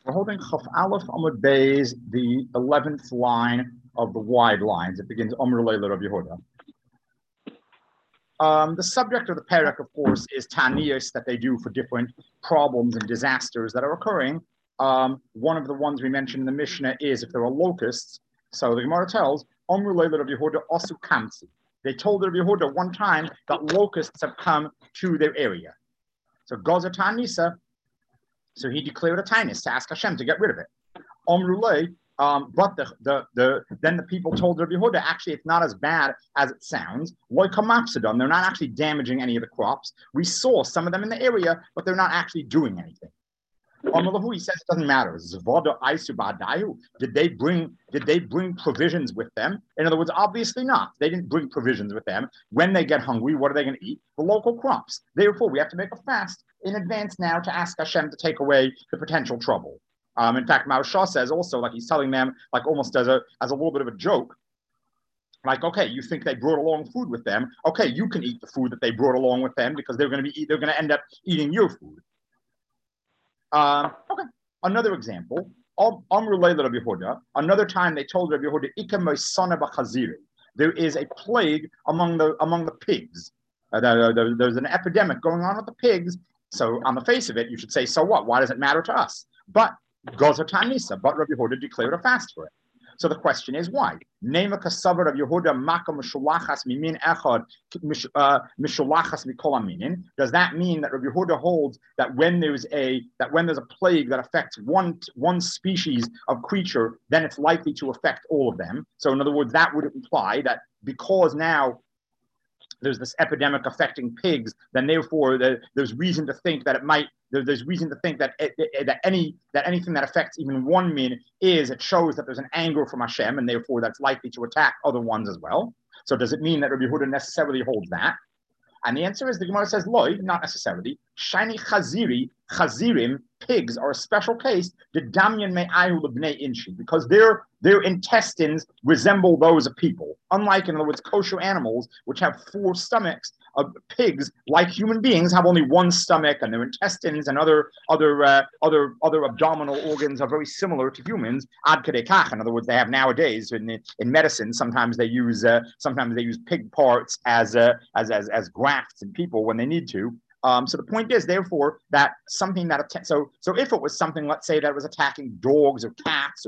We're holding Chaf Aleph Amud Beis, the 11th line of the wide lines. It begins Amr Leila Rav Yehuda. The subject of the parak, of course, is taniyos that they do for different problems and disasters that are occurring. One of the ones we mentioned in the Mishnah is if there are locusts. So the Gemara tells Amr Leila Rav Yehuda Osu Kamsi. They told Rav Yehuda one time that locusts have come to their area. So Gaza Tanisa. So he declared a tinus to ask Hashem to get rid of it. But then the people told Rabbi Yehuda, actually, it's not as bad as it sounds. They're not actually damaging any of the crops. We saw some of them in the area, but they're not actually doing anything. He says it doesn't matter. Did they bring provisions with them? In other words, obviously not. They didn't bring provisions with them. When they get hungry, what are they going to eat? The local crops. Therefore, we have to make a fast in advance now to ask Hashem to take away the potential trouble. In fact, Maharsha says also, like he's telling them, like almost as a little bit of a joke, like, okay, you think they brought along food with them? Okay, you can eat the food that they brought along with them because they're going to end up eating your food. Okay, another example. Another time they told Rabbi Yehuda, there is a plague among the pigs. There's an epidemic going on with the pigs. So on the face of it, you should say, so what? Why does it matter to us? But Gozer Tanisa, but Rabbi Yehuda declared a fast for it. So the question is why? Nema kasavar of Yehuda maka mishulachas mimin echad mishulachas mikol aminin. Does that mean that Rabbi Yehuda holds that when there's a plague that affects one species of creature, then it's likely to affect all of them? So in other words, that would imply that because now there's this epidemic affecting pigs, then therefore there's reason to think that it might. There's reason to think that anything that affects even one min it shows that there's an anger from Hashem, and therefore that's likely to attack other ones as well. So does it mean that Rabbi Yehuda necessarily holds that? And the answer is the Gemara says, loy, not necessarily. Shiny chazirim, pigs are a special case. The damyan me'ayu lebnei inshi, because their intestines resemble those of people. Unlike, in other words, kosher animals, which have 4 stomachs, pigs, like human beings, have only 1 stomach, and their intestines and other abdominal organs are very similar to humans. Ad kadei kach. In other words, they have nowadays in medicine sometimes they use pig parts as grafts in people when they need to. So the point is, therefore, that something that so if it was something, let's say, that was attacking dogs or cats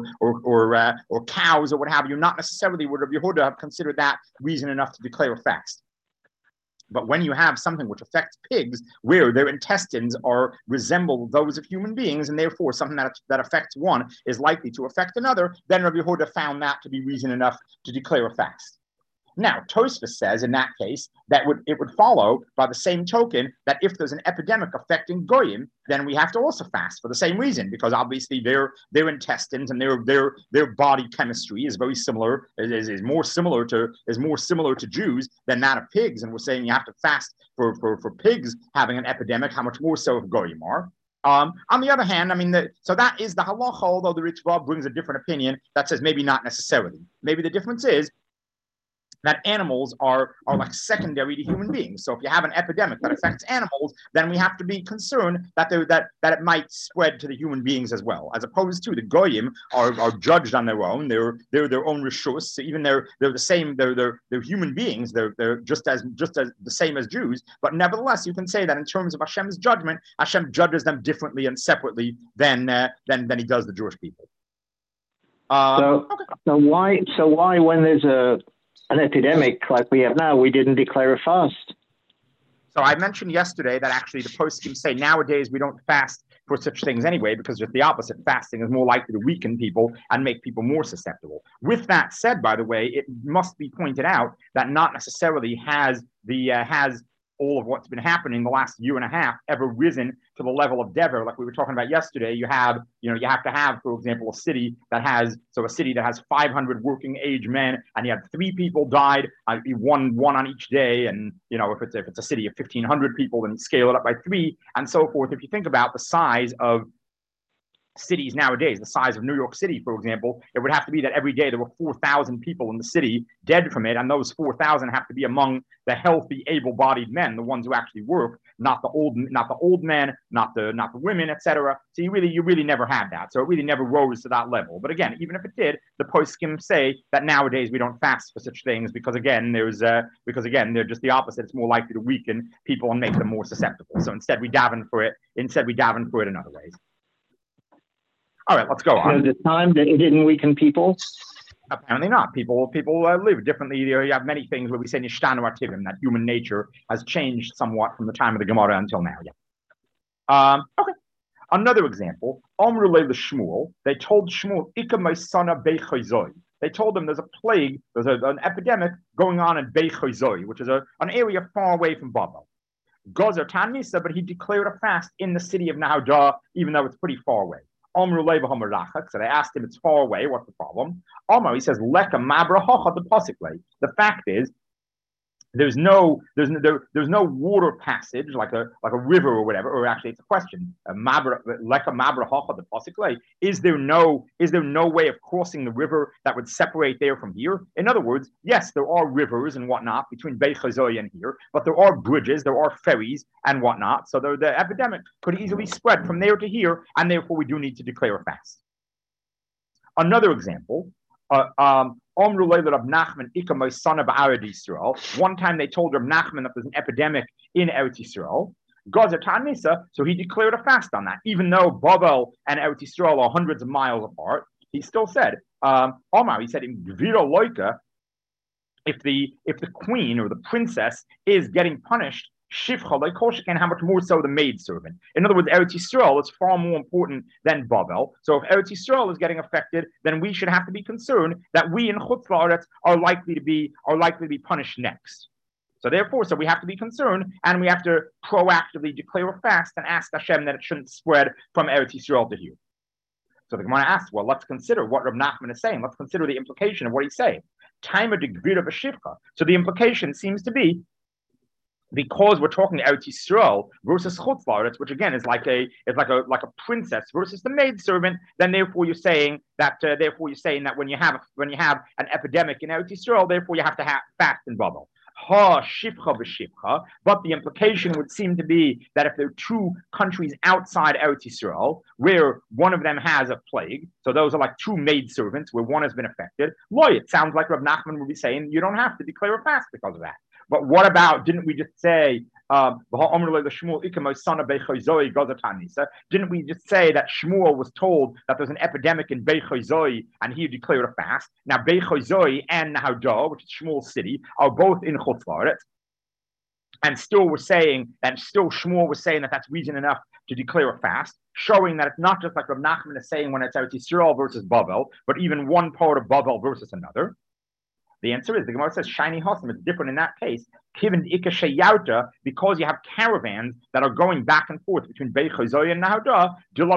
or cows or what have you, not necessarily would Rabbi Yehuda have considered that reason enough to declare a fast. But when you have something which affects pigs, where their intestines resemble those of human beings, and therefore something that affects one is likely to affect another, then Rabbi Yehuda found that to be reason enough to declare a fast. Now, Tosfos says in that case that it would follow by the same token that if there's an epidemic affecting goyim, then we have to also fast for the same reason, because obviously their intestines and their body chemistry is very similar, is more similar to Jews than that of pigs, and we're saying you have to fast for pigs having an epidemic. How much more so if goyim are? On the other hand, I mean, so that is the halacha, although the Ritva brings a different opinion that says maybe not necessarily. Maybe the difference is that animals are like secondary to human beings. So if you have an epidemic that affects animals, then we have to be concerned that it might spread to the human beings as well, as opposed to the goyim are judged on their own. They're their own rishus. So even they're the same. They're human beings. They're just as the same as Jews. But nevertheless, you can say that in terms of Hashem's judgment, Hashem judges them differently and separately than he does the Jewish people. So why when there's an epidemic like we have now, we didn't declare a fast? So I mentioned yesterday that actually the poskim say nowadays we don't fast for such things anyway, because just the opposite, fasting is more likely to weaken people and make people more susceptible. With that said, by the way, it must be pointed out that not necessarily has all of what's been happening the last year and a half ever risen to the level of Dever, like we were talking about yesterday. You have to have, for example, a city that has 500 working age men, and you have 3 people died, one on each day, and if it's a city of 1,500 people, then scale it up by 3, and so forth. If you think about the size of cities nowadays, the size of New York City, for example, it would have to be that every day there were 4,000 people in the city dead from it, and those 4,000 have to be among the healthy, able-bodied men, the ones who actually work, not the old men, not the women, etc. So you really never had that. So it really never rose to that level. But again, even if it did, the poskim say that nowadays we don't fast for such things because again they're just the opposite. It's more likely to weaken people and make them more susceptible. So instead we daven for it in other ways. All right, let's go on. The time that it didn't weaken people? Apparently not. People live differently. You have many things where we say nishtanu ativim, that human nature has changed somewhat from the time of the Gemara until now. Yeah. Okay. Another example. Omru Shmuel. They told Shmuel, Ika Maisana Beichozoi. They told him there's a plague, there's an epidemic going on in Beichozoi, which is an area far away from Babel. Gozer Tanisa, but he declared a fast in the city of Nahadah, even though it's pretty far away. So they asked him, it's far away, what's the problem? He says, Leka Mabra Hocha the Posikle. The fact is, there's no water passage like a river or whatever, or actually it's a question. Leka Mabra Hocha the Posikle. Is there no way of crossing the river that would separate there from here? In other words, yes, there are rivers and whatnot between Beit Chazoi and here, but there are bridges, there are ferries and whatnot. So the epidemic could easily spread from there to here, and therefore we do need to declare a fast. Another example. One time they told Reb Nachman that there's an epidemic in Eretz Yisrael. So he declared a fast on that. Even though Babel and Eretz Yisrael are hundreds of miles apart, he still said, he said, in Gvira Loika, if the queen or the princess is getting punished, Shivcha like Koshkin, how much more so the maidservant? In other words, Eretz Yisrael is far more important than Babel. So if Eretz Yisrael is getting affected, then we should have to be concerned that we in Chutz La'aretz are likely to be punished next. So therefore, we have to be concerned, and we have to proactively declare a fast and ask Hashem that it shouldn't spread from Eretz Yisrael to here. So the Gemara asks, well, let's consider what Reb Nachman is saying. Let's consider the implication of what he's saying. Time of the Gvira B'Shivcha. So the implication seems to be, because we're talking Eretz Yisrael versus Chutz La'aretz, which again is like a princess versus the maidservant, then therefore you're saying that when you have an epidemic in Eretz Yisrael, therefore you have to fast in Babel. Shivcha v'shivcha, but the implication would seem to be that if there are two countries outside Eretz Yisrael where one of them has a plague, so those are like two maidservants where one has been affected, it sounds like Reb Nachman would be saying you don't have to declare a fast because of that. But what about, didn't we just say, didn't we just say that Shmuel was told that there's an epidemic in Beit Chozoi and he declared a fast? Now, Beit Chozoi and Nahadah, which is Shmuel's city, are both in Chutz La'aretz. And still Shmuel was saying that that's reason enough to declare a fast, showing that it's not just like Reb Nachman is saying when it's Eretz Yisrael versus Babel, but even one part of Babel versus another. The answer is, the Gemara says, shiny Hossam, it's different in that case. Because you have caravans that are going back and forth between Beit Chozoi and Nahadah,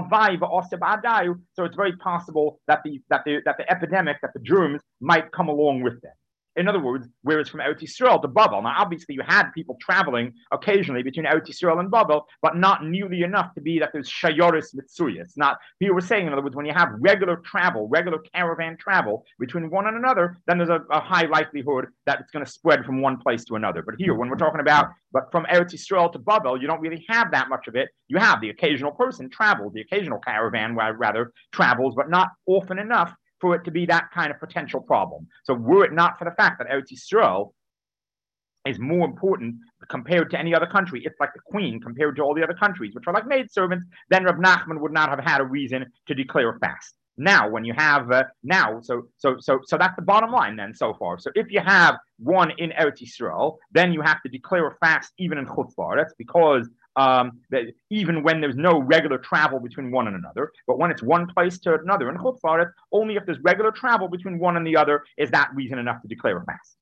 so it's very possible that the epidemic, that the germs might come along with them. In other words, whereas from Eretz Yisrael to Babel, now obviously you had people traveling occasionally between Eretz Yisrael and Babel, but not nearly enough to be that there's shayoris mitsuya. It's not, people were saying, in other words, when you have regular caravan travel between one and another, then there's a high likelihood that it's going to spread from one place to another. But here, when we're talking about, but from Eretz Yisrael to Babel, you don't really have that much of it. You have the occasional person travels, the occasional caravan rather travels, but not often enough for it to be that kind of potential problem. So were it not for the fact that Eretz Yisrael is more important compared to any other country, it's like the queen compared to all the other countries, which are like maidservants, then Reb Nachman would not have had a reason to declare a fast. Now, when you have so that's the bottom line then so far. So if you have one in Eretz Yisrael, then you have to declare a fast even in Chutz La'aretz, because even when there's no regular travel between one and another, but when it's one place to another in Chutz La'aretz, only if there's regular travel between one and the other is that reason enough to declare a fast.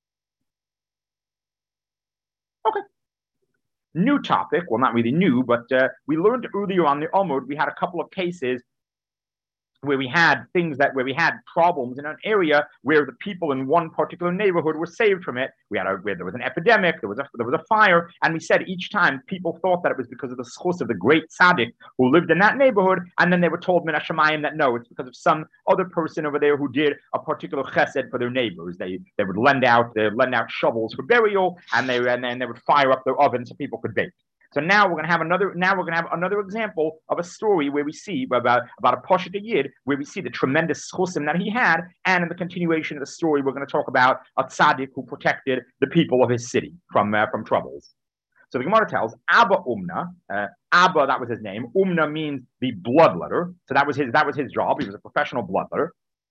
Okay. New topic. Well, not really new, but we learned earlier on the Amud, we had a couple of cases where we had problems in an area where the people in one particular neighborhood were saved from it. Where there was an epidemic, there was a fire, and we said each time people thought that it was because of the schus of the great tzaddik who lived in that neighborhood, and then they were told min hashamayim that no, it's because of some other person over there who did a particular chesed for their neighbors. They would lend out shovels for burial, and they would fire up their oven so people could bake. So now we're going to have another example of a story where we see about a Poshet Yid, where we see the tremendous chusim that he had, and in the continuation of the story, we're going to talk about a tzaddik who protected the people of his city from troubles. So the Gemara tells Abba Umna, Abba, that was his name. Umna means the bloodletter. So that was his job. He was a professional bloodletter.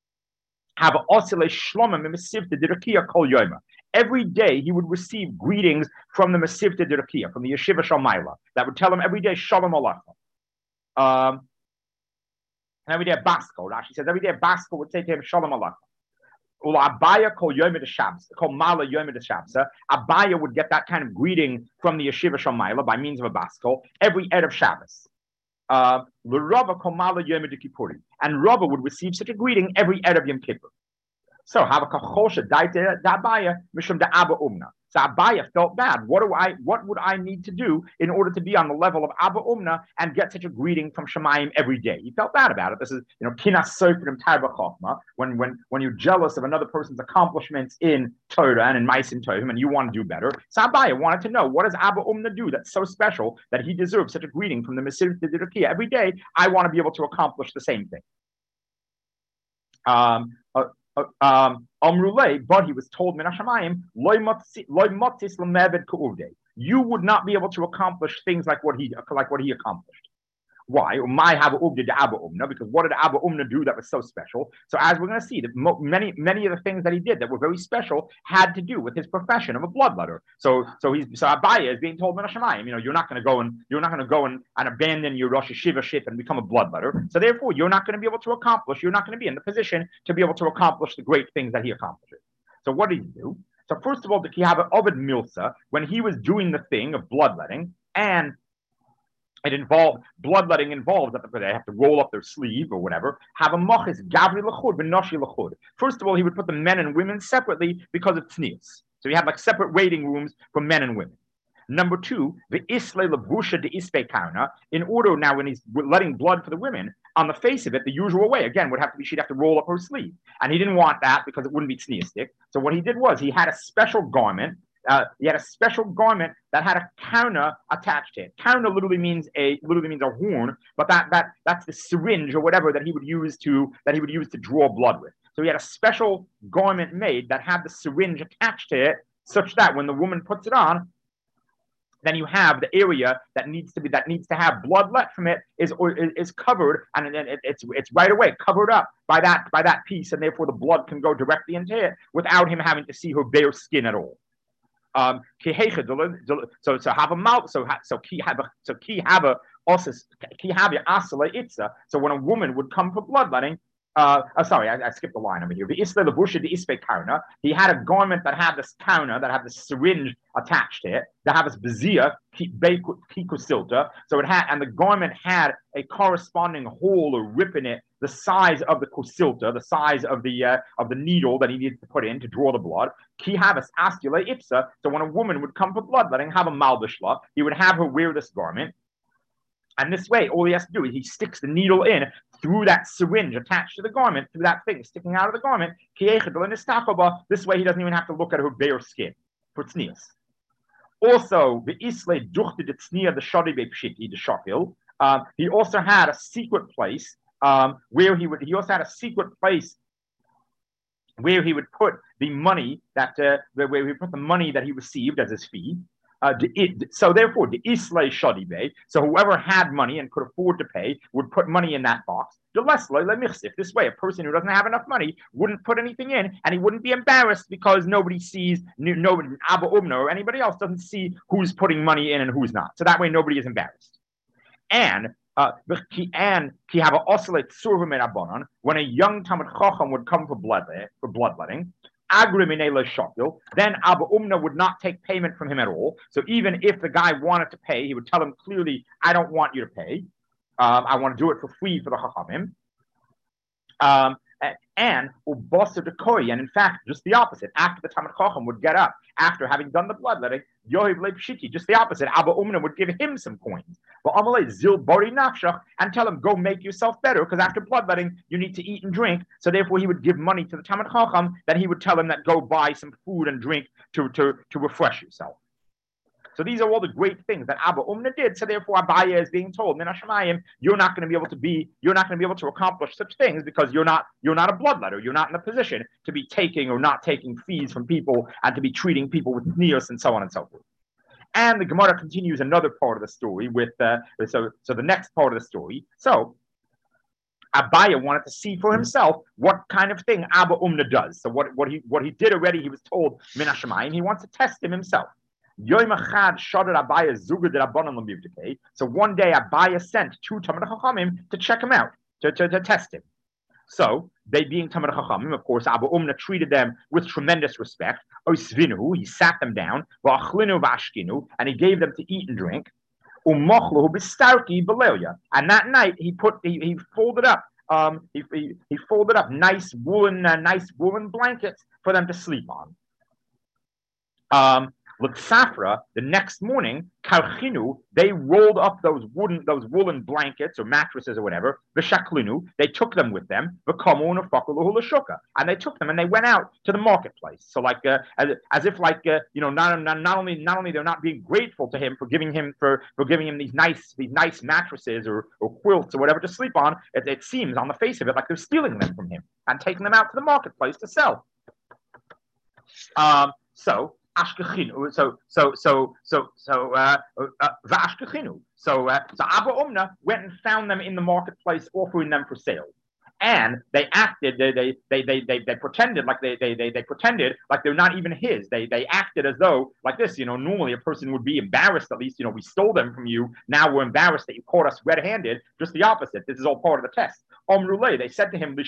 Every day he would receive greetings from the Masivta Dirakia, from the Yeshiva Shalmaila, that would tell him every day Shalom Aleichem. And every day Basko, Rashi says every day Basko would say to him Shalom Aleichem. Abaya kol Yom Shabbos, kol Mala Yom Shabbos. Abaya would get that kind of greeting from the Yeshiva Shalmaila by means of a Basko every Erev of Shabbos. L'Rava kol Mala Yom Kippurim, and Rava would receive such a greeting every Erev Yom Kippur. So Abaya So Abaya felt bad. What would I need to do in order to be on the level of Abba Umna and get such a greeting from Shemayim every day? He felt bad about it. This is, kinas soifrim tarba chokma. When you're jealous of another person's accomplishments in Torah and in Ma'asim Tovim, and you want to do better. So Abaya wanted to know, what does Abba Umna do that's so special that he deserves such a greeting from the Mesirut Dirakia every day? I want to be able to accomplish the same thing. But he was told min hashamayim loy motzis lemeved k'uvdei. You would not be able to accomplish things like what he accomplished. Why? Because what did Abba Umna do that was so special? So as we're going to see, that many of the things that he did that were very special had to do with his profession of a bloodletter. So Abaya is being told min hashamayim, you're not going to go and abandon your Rosh Hashiva ship and become a bloodletter. So therefore, you're not going to be able to accomplish. You're not going to be in the position to be able to accomplish the great things that he accomplishes. So what did he do? So first of all, the Kihava Ovid Milsa, when he was doing the thing of bloodletting, and bloodletting involved that they have to roll up their sleeve or whatever. Have a mochis gavri lachud v'noshi lachud. First of all, he would put the men and women separately because of tznius. So he had like separate waiting rooms for men and women. Number two, the isle levusha de ispe karna. In order now, when he's letting blood for the women, on the face of it, the usual way again would have to be she'd have to roll up her sleeve, and he didn't want that because it wouldn't be tzniistic. So what he did was he had a special garment. He had a special garment that had a kauna attached to it. Kauna literally means a horn, but that's the syringe or whatever that he would use to draw blood with. So he had a special garment made that had the syringe attached to it, such that when the woman puts it on, then you have the area that needs to have blood let from it is covered, and it's right away covered up by that piece, and therefore the blood can go directly into it without him having to see her bare skin at all. So have a mouth. So when a woman would come for bloodletting, sorry, I skipped the line over here. He had a garment that had this kauna, that had the syringe attached to it, that had this bezia kikusilta. So it had, and the garment had a corresponding hole or rip in it, the size of the kusilta, the size of the needle that he needed to put in to draw the blood. Ki havas askula ipsa. So when a woman would come for bloodletting, have a malbishla, he would have her wear this garment. And this way, all he has to do is he sticks the needle in through that syringe attached to the garment, through that thing sticking out of the garment. This way, he doesn't even have to look at her bare skin for tznius. Also, the isle duchte de tznia the shadi be pshiti the shakil. He also had a secret place where he would put the money where he put the money that he received as his fee. So therefore, the Islay Shadi Bay, so whoever had money and could afford to pay would put money in that box. This way, a person who doesn't have enough money wouldn't put anything in, and he wouldn't be embarrassed because nobody sees, nobody, Abba Umna or anybody else doesn't see who's putting money in and who's not. So that way, nobody is embarrassed. And when a young Talmid Chacham would come for bloodletting, then Abba Umna would not take payment from him at all. So even if the guy wanted to pay, he would tell him clearly, I don't want you to pay. I want to do it for free for the Chachamim. And in fact, just the opposite. After the Talmid Chacham would get up, after having done the bloodletting, Yohiv Leipshiti, just the opposite. Abba Umna would give him some coins. But Amalei Zil Bori Nafshach, and tell him, go make yourself better, because after bloodletting, you need to eat and drink. So therefore, he would give money to the Talmid Chacham, then he would tell him that go buy some food and drink to refresh yourself. So these are all the great things that Abba Umna did. So therefore, Abaya is being told, Min Hashemayim, you're not going to be able to accomplish such things because you're not a bloodletter. You're not in a position to be taking or not taking fees from people and to be treating people with neos and so on and so forth. And the Gemara continues another part of the story with so the next part of the story. So Abaya wanted to see for himself what kind of thing Abba Umna does. So what he did already, he was told Min Hashemayim. He wants to test him himself. So one day Abaya sent two Talmid Chachamim to check him out, to test him. So they being Talmid Chachamim, of course, Abba Umna treated them with tremendous respect. He sat them down, and he gave them to eat and drink. And that night he folded up he folded up nice woolen blankets for them to sleep on. L'Ksafra, the next morning, Karchinu, they rolled up those woolen blankets or mattresses or whatever. V'shaklinu, they took them with them. V'kamu nefakaluhu l'shuka, and they took them and they went out to the marketplace. So like as if like not only they're not being grateful to him for giving him these nice mattresses or quilts or whatever to sleep on. It seems on the face of it like they're stealing them from him and taking them out to the marketplace to sell. So Abba Umna went and found them in the marketplace, offering them for sale. And they acted, they pretended like they pretended like they're not even his. They acted as though like this, normally a person would be embarrassed, at least, we stole them from you. Now we're embarrassed that you caught us red-handed. Just the opposite. This is all part of the test. They said to him,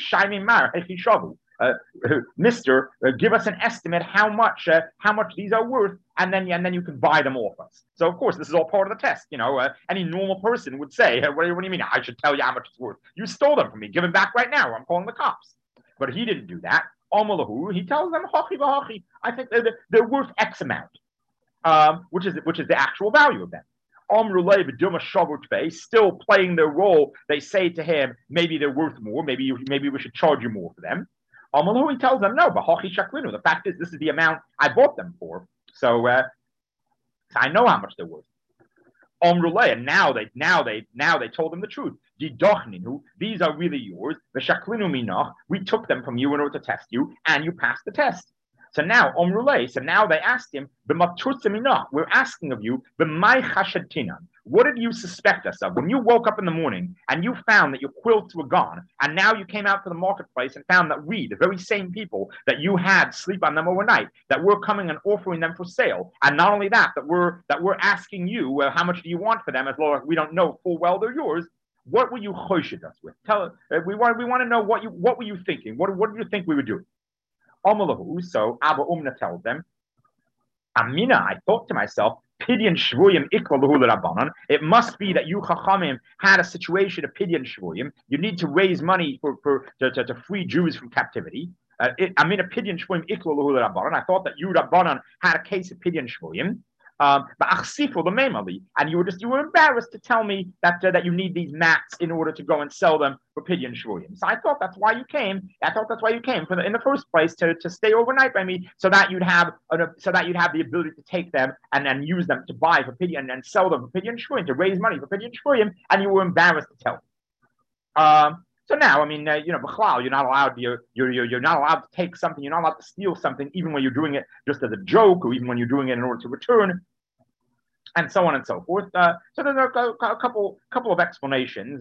Mister, give us an estimate how much these are worth, and then you can buy them off us. So of course this is all part of the test. Any normal person would say, what do you mean? I should tell you how much it's worth. You stole them from me. Give them back right now, or I'm calling the cops. But he didn't do that. He tells them, I think they're worth X amount, which is the actual value of them. Still playing their role, they say to him, maybe they're worth more. Maybe we should charge you more for them. He tells them, no, but the fact is, this is the amount I bought them for. So I know how much they're worth. And now they told him the truth. These are really yours. We took them from you in order to test you, and you passed the test. So now they asked him, we're asking of you, what did you suspect us of? When you woke up in the morning and you found that your quilts were gone, and now you came out to the marketplace and found that we, the very same people that you had sleep on them overnight, that we're coming and offering them for sale, and not only that we're asking you, how much do you want for them, as long as we don't know full well they're yours. What were you choshid us with? Tell us. We want to know what were you thinking? What did you think we were doing? So Abba Umna tells them, Amina, I thought to myself, Pidyon Shvuyim Ikla Lahu Rabbanan. It must be that you Chachamim had a situation of Pidyon Shvuyim. You need to raise money to free Jews from captivity. Amina Pidyon Shvuyim Ikla Lahu Rabbanan. I thought that you Rabbanan had a case of Pidyon Shvuyim. And you were embarrassed to tell me that you need these mats in order to go and sell them for Pidyon Shvuyim. So I thought that's why you came. In the first place to stay overnight by me, so that you'd have the ability to take them and then use them to buy for Pidyon and sell them for Pidyon Shvuyim, to raise money for Pidyon Shvuyim, and you were embarrassed to tell me. So now, B'chlal, you're not allowed. You're not allowed to take something. You're not allowed to steal something, even when you're doing it just as a joke, or even when you're doing it in order to return, and so on and so forth. So there's a couple of explanations.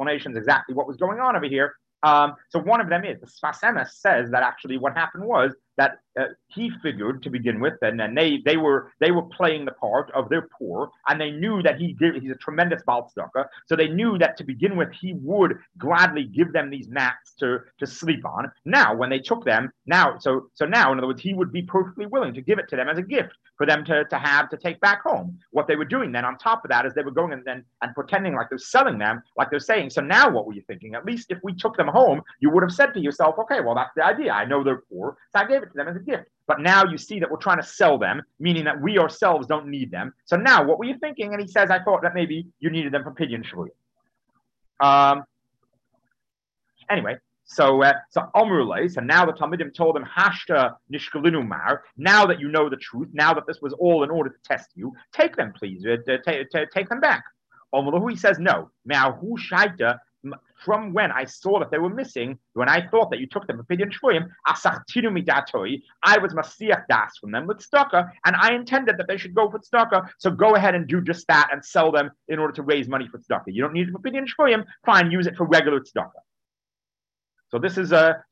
Exactly what was going on over here. So one of them is the Sfas Emes says that actually what happened was that he figured to begin with, and then they were playing the part of their poor, and they knew that he's a tremendous Baal Tzedakah, so they knew that to begin with he would gladly give them these mats to sleep on. Now, when they took them, now in other words, he would be perfectly willing to give it to them as a gift for them to take back home. What they were doing then, on top of that, is they were going and pretending like they're selling them, like they're saying, so now what were you thinking? At least if we took them home, you would have said to yourself, okay, well, that's the idea. I know they're poor, so I gave it to them as a gift. But now you see that we're trying to sell them, meaning that we ourselves don't need them. So now what were you thinking? And he says, I thought that maybe you needed them for Pidyon Shvuya. Anyway, so Amrulay, so now the Talmidim told him, Hashta Nishkalinu Mar, now that you know the truth, now that this was all in order to test you, take them, please, take them back. Amrullah, he says, no. Now, who shaita, from when I saw that they were missing, when I thought that you took them for Pidyon Shvuyim, Asachtinu midatoi, I was Masiach Das from them with tzedakah, and I intended that they should go for tzedakah, so go ahead and do just that and sell them in order to raise money for tzedakah. You don't need it for Pidyon Shvuyim, fine, use it for regular tzedakah. So this is Abba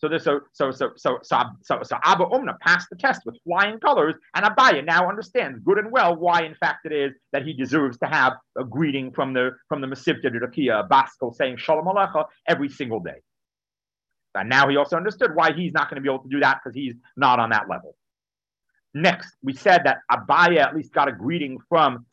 Umna passed the test with flying colors, and Abaya now understands good and well why, in fact, it is that he deserves to have a greeting from the Mesivta Rakia Baskel saying Shalom Alecha every single day. And now he also understood why he's not going to be able to do that because he's not on that level. Next, we said that Abaya at least got a greeting from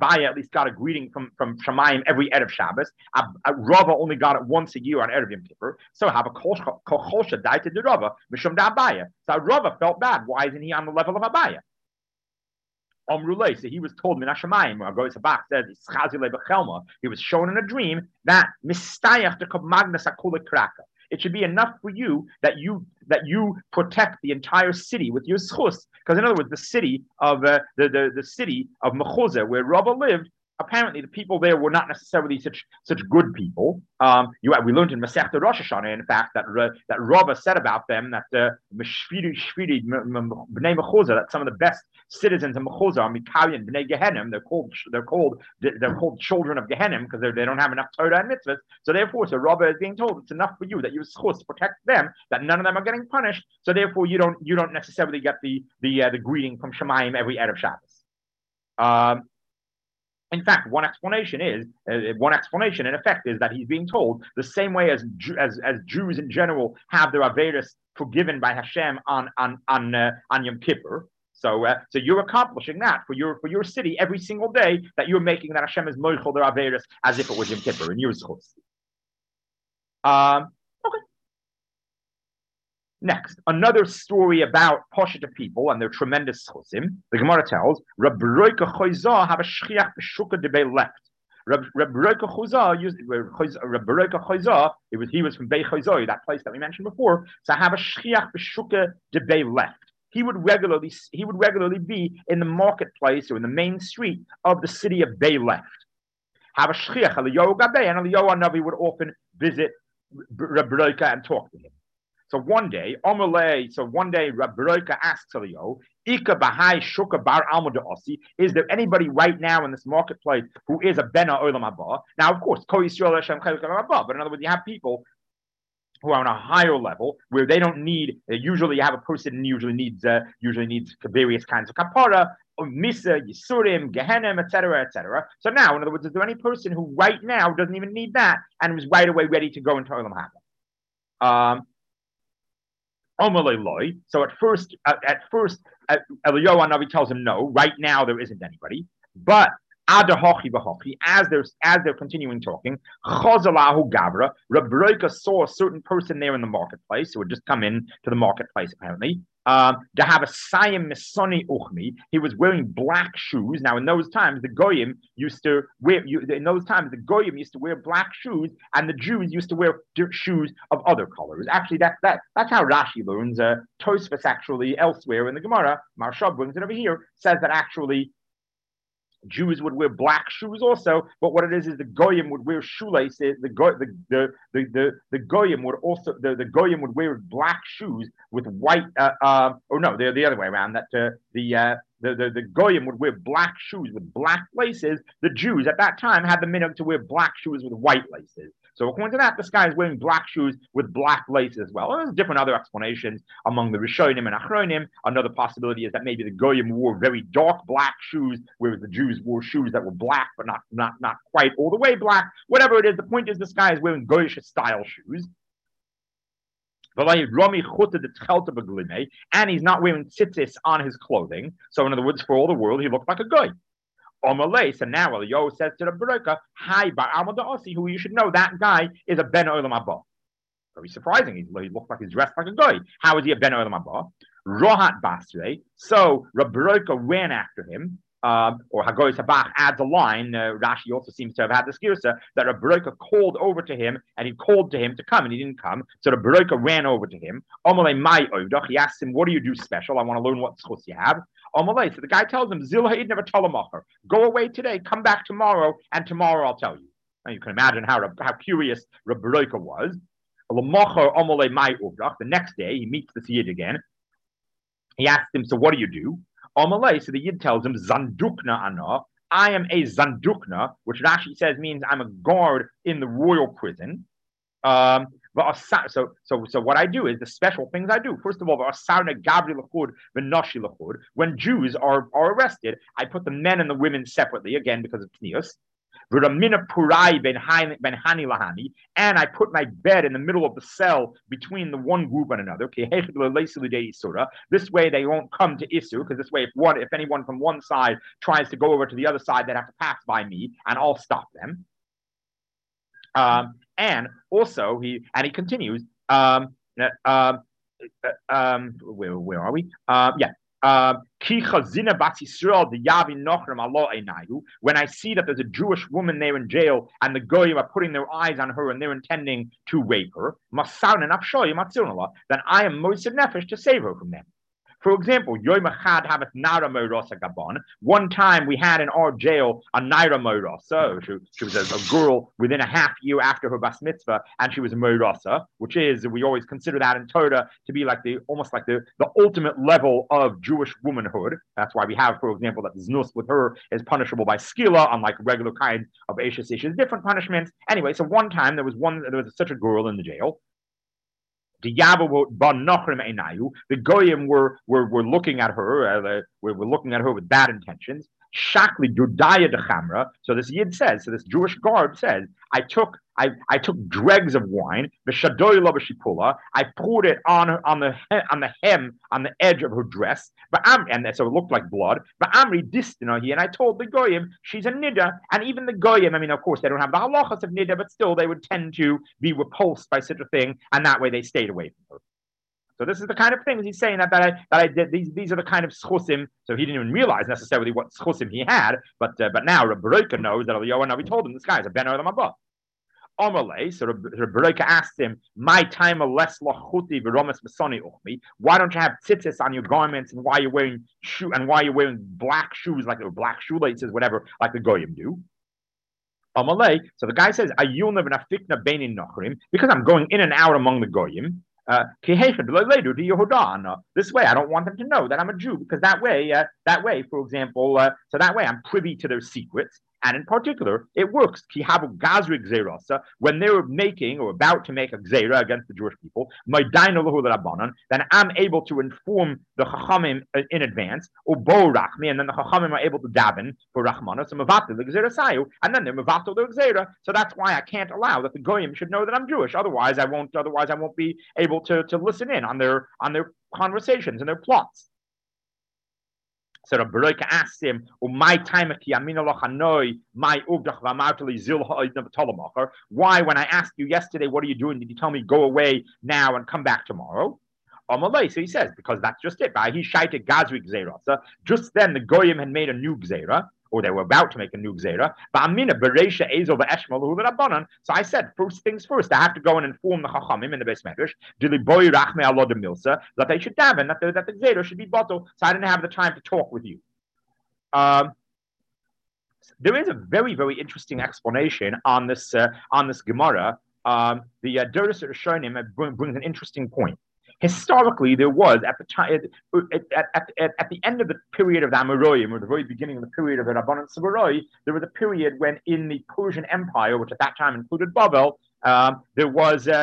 Shamayim every Erev Shabbos. Rava only got it once a year on Erev Yom Kippur. So have a kolchosha died to the Rava mishum da Abaya. So Rava felt bad. Why isn't he on the level of Abaya? Amrulay, so he was told Minashamayim. Goy Sabach says he was shown in a dream that mistayach the Magnus Akula Kraka. It should be enough for you that you protect the entire city with your schus. Because in other words, the city of the city of Mechuzah, where Rava lived, apparently the people there were not necessarily such good people. We learned in Masechta Rosh Hashanah, in fact, that Rava said about them that Bnei Mechuzah, that some of the best citizens of Mechuzah are Mikayan Bnei Gehenim. They're called children of Gehenim because they don't have enough Torah and mitzvahs. So therefore, Rava is being told it's enough for you that you schus protect them, that none of them are getting punished. So therefore, you don't necessarily get the greeting from Shemayim every Erev Shabbos. In fact, one explanation in effect is that he's being told the same way as Jews in general have their averos forgiven by Hashem on Yom Kippur. So you're accomplishing that for your city every single day, that you're making that Hashem is moichel their averos as if it was Yom Kippur in your schus. Okay. Next, another story about Poshita people and their tremendous chusim. The Gemara tells, Reb Roika Choizah have a shchiach b'shuka debei left. Reb Roika Choizah, he was from Bei Choizah, that place that we mentioned before. So have a shchiach b'shuka debei left. He would regularly be in the marketplace or in the main street of the city of Bei left. Have a shchiach Eliyahu Gabei, and Eliyahu Navi would often visit Reb Roika and talk to him. So one day, Reb Roika asks Eliyahu, Ika Bahai Shuka Bar Alma Osi, is there anybody right now in this marketplace who is a Bena Olam Haba? Now, of course, Ko Yisrael Hashem Chelek Olam Haba, but in other words, you have people who are on a higher level where they don't need. Usually, you have a person who usually needs various kinds of kapara, Misa, Yisurim, Gehenim, etc., etc. So now, in other words, is there any person who right now doesn't even need that and was right away ready to go into Olam Haba? So at first, Eliyahu Navi tells him no. Right now, there isn't anybody. But as they're continuing talking, Chozalahu Gavra, Reb Roika saw a certain person there in the marketplace who had just come in to the marketplace apparently. To have a Sayim Misoni Uchmi, he was wearing black shoes. Now, in those times, the Goyim used to wear black shoes, and the Jews used to wear shoes of other colors. Actually, that's how Rashi learns. Tosfos actually elsewhere in the Gemara, Maharshal brings it over here, says that actually Jews would wear black shoes also, but what it is the goyim would wear shoelaces. The goyim would wear black shoes with white. They're the other way around. That the the goyim would wear black shoes with black laces. The Jews at that time had the minhag to wear black shoes with white laces. So according to that, this guy is wearing black shoes with black laces as well. There's different other explanations among the Rishonim and Achronim. Another possibility is that maybe the goyim wore very dark black shoes, whereas the Jews wore shoes that were black, but not quite all the way black. Whatever it is, the point is this guy is wearing goyish style shoes. And he's not wearing tzitzis on his clothing. So in other words, for all the world, he looked like a goy. Omalei, so now Eliyahu says to the Baroka, Hi, Bar Amadasi, who you should know, that guy is a Ben Olam Haba. Very surprising. He looks like he's dressed like a guy. How is he a Ben Olam Haba? Rohat Basre. So Baroka ran after him. Or Hagoy Sabach adds a line. Rashi also seems to have had this girsa that Baroka called over to him, and he called to him to come, and he didn't come. So the Baroka ran over to him. Omalei Mai Oidach. He asked him, "What do you do special? I want to learn what schus you have." Omalei. So the guy tells him, "Zil Ha'id never talamacher. Go away today. Come back tomorrow, and tomorrow I'll tell you." Now you can imagine how curious Baroka was. The next day he meets the Yid again. He asks him, "So what do you do?" Omalei, so the Yid tells him, Zandukna ana, I am a Zandukna, which Rashi says means I'm a guard in the royal prison. So what I do is the special things I do. First of all, when Jews are arrested, I put the men and the women separately, again because of Pnius. And I put my bed in the middle of the cell between the one group and another. This way they won't come to Isur, because this way if anyone from one side tries to go over to the other side, they'd have to pass by me, and I'll stop them. And also he continues. Where are we? When I see that there's a Jewish woman there in jail and the goyim are putting their eyes on her and they're intending to rape her, then I am moisid nefesh to save her from them. For example, one time we had in our jail a Naira Moirasa. She was a girl within a half year after her bas mitzvah, and she was a Moirasa, which is, we always consider that in Torah to be like almost like the ultimate level of Jewish womanhood. That's why we have, for example, that znus with her is punishable by skila, unlike regular kinds of Eishes Ishes, different punishments. Anyway, so one time there was such a girl in the jail. The goyim were looking at her. Were looking at her with bad intentions. Shakli dudaya de chamra. So this Yid says. So this Jewish guard says, I took dregs of wine. I poured it on the hem, on the edge of her dress. And so it looked like blood. But Amri distinahi, and I told the goyim she's a nida. And even the goyim, I mean, of course, they don't have the halachas of nida, but still they would tend to be repulsed by such a thing, and that way they stayed away from her. So this is the kind of things he's saying that I did. These are the kind of schusim. So he didn't even realize necessarily what schusim he had, but now Baroka knows that Eliyahu Navi told him this guy is a Ben Olam Haba. Omalei, so Baroka asked him, "My time less lachuti v'romes masoni uchmi. Why don't you have tzitzis on your garments, and why you're wearing black shoes, like black shoelaces, whatever, like the goyim do?" Omalei, so the guy says, "Ayulna v'nafikna beinin nochrim," because I'm going in and out among the goyim. This way, I don't want them to know that I'm a Jew, because that way, for example, so that way I'm privy to their secrets. And in particular, it works. When they were making or about to make a gzeira against the Jewish people, then I'm able to inform the Chachamim in advance, and then the Chachamim are able to daven for Rachmana, and then they're mevatel their gzeira. So that's why I can't allow that the goyim should know that I'm Jewish. Otherwise, I won't be able to listen in on their conversations and their plots. So the Baroka asked him, why, when I asked you yesterday, what are you doing? Did you tell me go away now and come back tomorrow? So he says, because that's just it. Just then the goyim had made a new gzeira, or they were about to make a new gzeira. So I said, first things first, I have to go and inform the Chachamim in the Beis Medrash that they should daven, that the gzeira should be bottled. So I didn't have the time to talk with you. There is a very, very interesting explanation on this Gemara. The Doros Rishonim brings an interesting point. Historically, there was at the time at the end of the period of the Amoraim, or the very beginning of the period of the Rabbanan Sabaroi, there was a period when in the Persian Empire, which at that time included Babel, there was a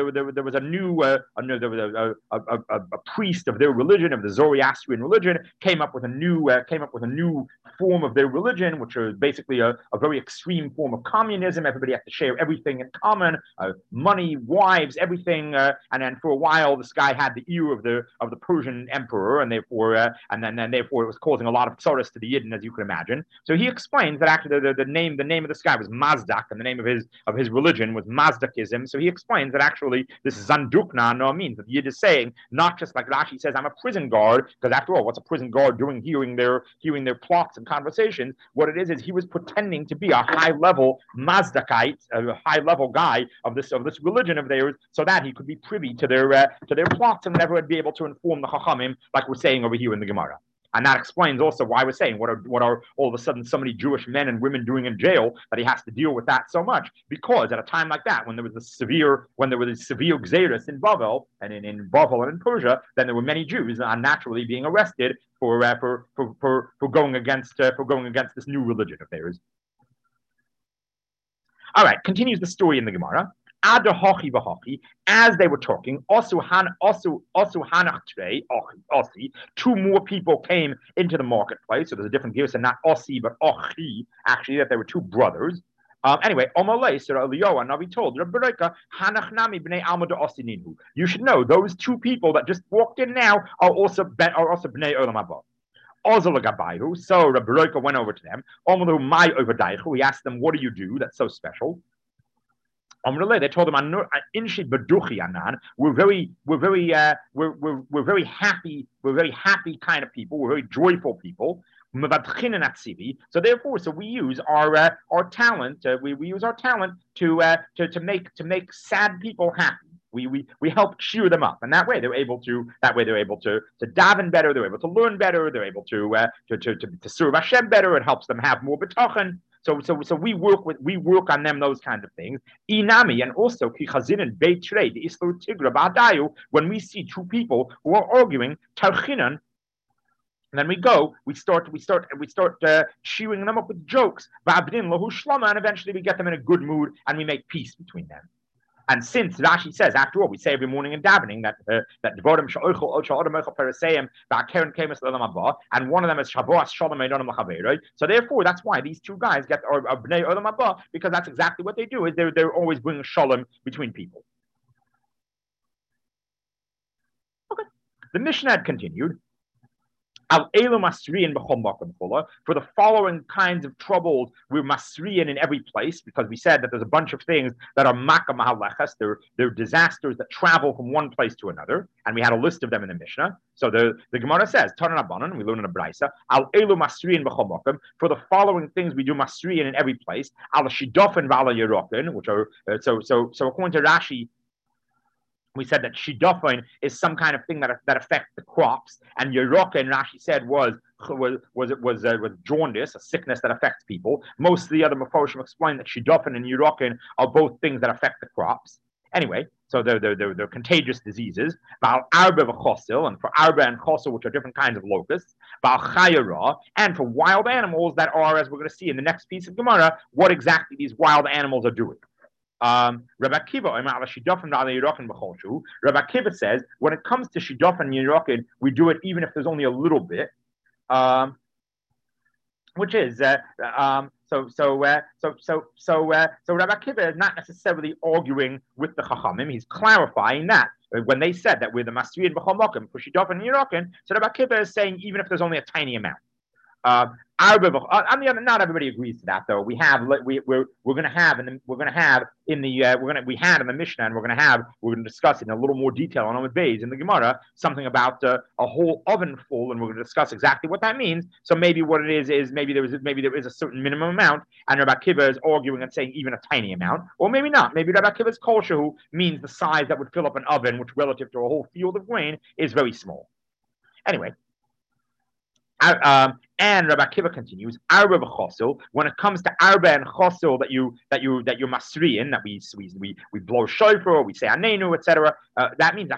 priest of their religion, of the Zoroastrian religion, came up with a new form of their religion, which was basically a very extreme form of communism. Everybody had to share everything in common, money, wives, everything. And then for a while, this guy had the ear of the Persian emperor, and therefore it was causing a lot of tzoros to the Yidden, as you can imagine. So he explains that actually the name of this guy was Mazdak, and the name of his religion was Mazdakism. So he explains that actually this Zandukna no means that the Yid is saying, not just like Rashi says, I'm a prison guard, because after all, what's a prison guard doing hearing their plots and conversations? What it is he was pretending to be a high-level Mazdakite, a high-level guy of this religion of theirs, so that he could be privy to their plots and never would be able to inform the Chachamim, like we're saying over here in the Gemara. And that explains also why we're saying what are all of a sudden so many Jewish men and women doing in jail, that he has to deal with that so much. Because at a time like that, when there was the severe Xeris in Bavel and in Bavel and in Persia, then there were many Jews unnaturally being arrested for going against this new religion of theirs. All right, continues the story in the Gemara. As they were talking, two more people came into the marketplace. So there's a different gears, and not Ossi, but Ochi, actually, that they were two brothers. Anyway, Omalei, Surah Eliyahu, Navi told you should know those two people that just walked in now are also Bnei Olam Haba. So Rabbi Roika went over to them. He asked them, what do you do that's so special? They told him, we're very happy kind of people. We're very joyful people. So therefore, we use our talent. We use our talent to make sad people happy. We help cheer them up, and that way they're able to daven better. They're able to learn better. They're able to serve Hashem better. It helps them have more bitachon. So we work on them, those kinds of things. Inami, and also when we see two people who are arguing, tarchinan, and then we start cheering them up with jokes, and eventually we get them in a good mood and we make peace between them. And since Rashi says, after all, we say every morning in davening that and one of them is Shavuos Shalom Eidonam L'Chaveroi. So therefore, that's why these two guys get are Bnei Olam Haba, because that's exactly what they do. Is they're always bringing shalom between people. Okay. The Mishnah had continued. For the following kinds of troubles, we're masriyan in every place, because we said that there's a bunch of things that are maka mahalechas. They're disasters that travel from one place to another, and we had a list of them in the Mishnah. So the Gemara says, Tanan Abanan, we learn in a Braisa, al elu masriyan b'chol. For the following things, we do masriyan in every place. Al shidofen v'ala yeroken, which are so according to Rashi, we said that shidofin is some kind of thing that affects the crops, and yeroken, Rashi said, was jaundice, a sickness that affects people. Most of the other Mefarshim explain that shidofin and yeroken are both things that affect the crops. Anyway, so they're contagious diseases. Ba'al arba v'chosil, and for arba and chosil, which are different kinds of locusts. Ba'al chayara, and for wild animals that are, as we're going to see in the next piece of Gemara, what exactly these wild animals are doing. Rabbi Akiva says, when it comes to shidaf and yerokin, we do it even if there's only a little bit, which is so Rabbi Akiva is not necessarily arguing with the Chachamim. He's clarifying that when they said that we're the Masri and B'chol Mokim for shidaf and yerokin, so Rabbi Akiva is saying even if there's only a tiny amount. On the other, not everybody agrees to that, though. We had in the Mishnah, and we're going to discuss it in a little more detail on Amud Beis in the Gemara, something about a whole oven full, and we're going to discuss exactly what that means. So maybe what it is maybe there is a certain minimum amount, and Rabbi Akiva is arguing and saying even a tiny amount, or maybe not. Maybe Rabbi Akiva's kol shehu means the size that would fill up an oven, which relative to a whole field of grain is very small. Anyway. And Rabbi Akiva continues, Arba v'chosil. When it comes to Arba and Chosil that you're masriin, that we blow shofar, we say Anenu, etc. That means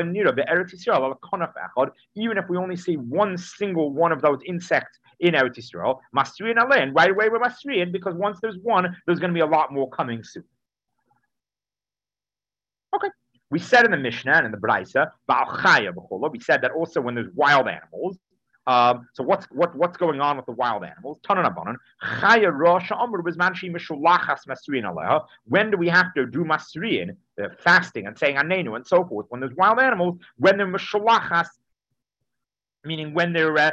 even if we only see one single one of those insects in Eretz Yisrael, masriin alein. Right away we're masriin because once there's one, there's going to be a lot more coming soon. Okay. We said in the Mishnah and in the Braisa, we said that also when there's wild animals. So what's going on with the wild animals? When do we have to do masriin, fasting and saying anenu and so forth? When there's wild animals, when they're mishulachas, meaning when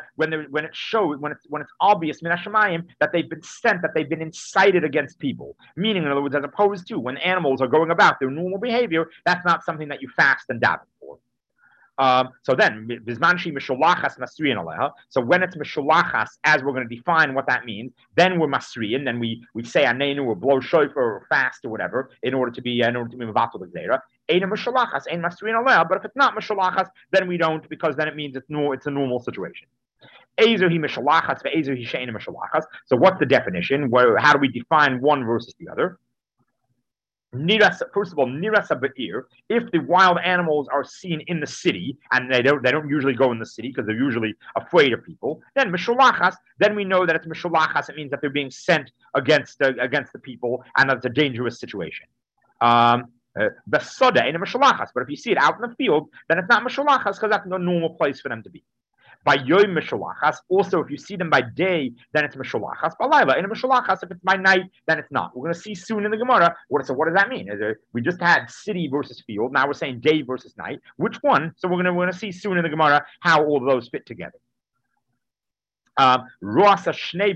it's obvious min hashamayim that they've been sent, that they've been incited against people. Meaning, in other words, as opposed to when animals are going about their normal behavior, that's not something that you fast and daven for. So then, bizmanshi mishulachas masriin aleha. So when it's mishulachas, as we're going to define what that means, then we're masriin. Then we say anenu or blow shofar or fast or whatever in order to be mevatel l'gzeira. Ein mishulachas, ein masriin aleha. But if it's not mishulachas, then we don't, because then it means it's a normal situation. Ezer hi mishulachas ve'ezer hi she'ein mishulachas. So what's the definition? How do we define one versus the other? First of all, nirasa ba'ir. If the wild animals are seen in the city, and they don't usually go in the city because they're usually afraid of people, then mishulachas. Then we know that it's mishulachas. It means that they're being sent against the people, and that it's a dangerous situation. Besoda ain't a mishulachas. But if you see it out in the field, then it's not mishulachas because that's no normal place for them to be. By yoim mishulachas. Also, if you see them by day, then it's mishulachas. Balayla in a mishulachas. If it's by night, then it's not. We're going to see soon in the Gemara. So what does that mean? We just had city versus field. Now we're saying day versus night. Which one? So we're going to see soon in the Gemara how all of those fit together. If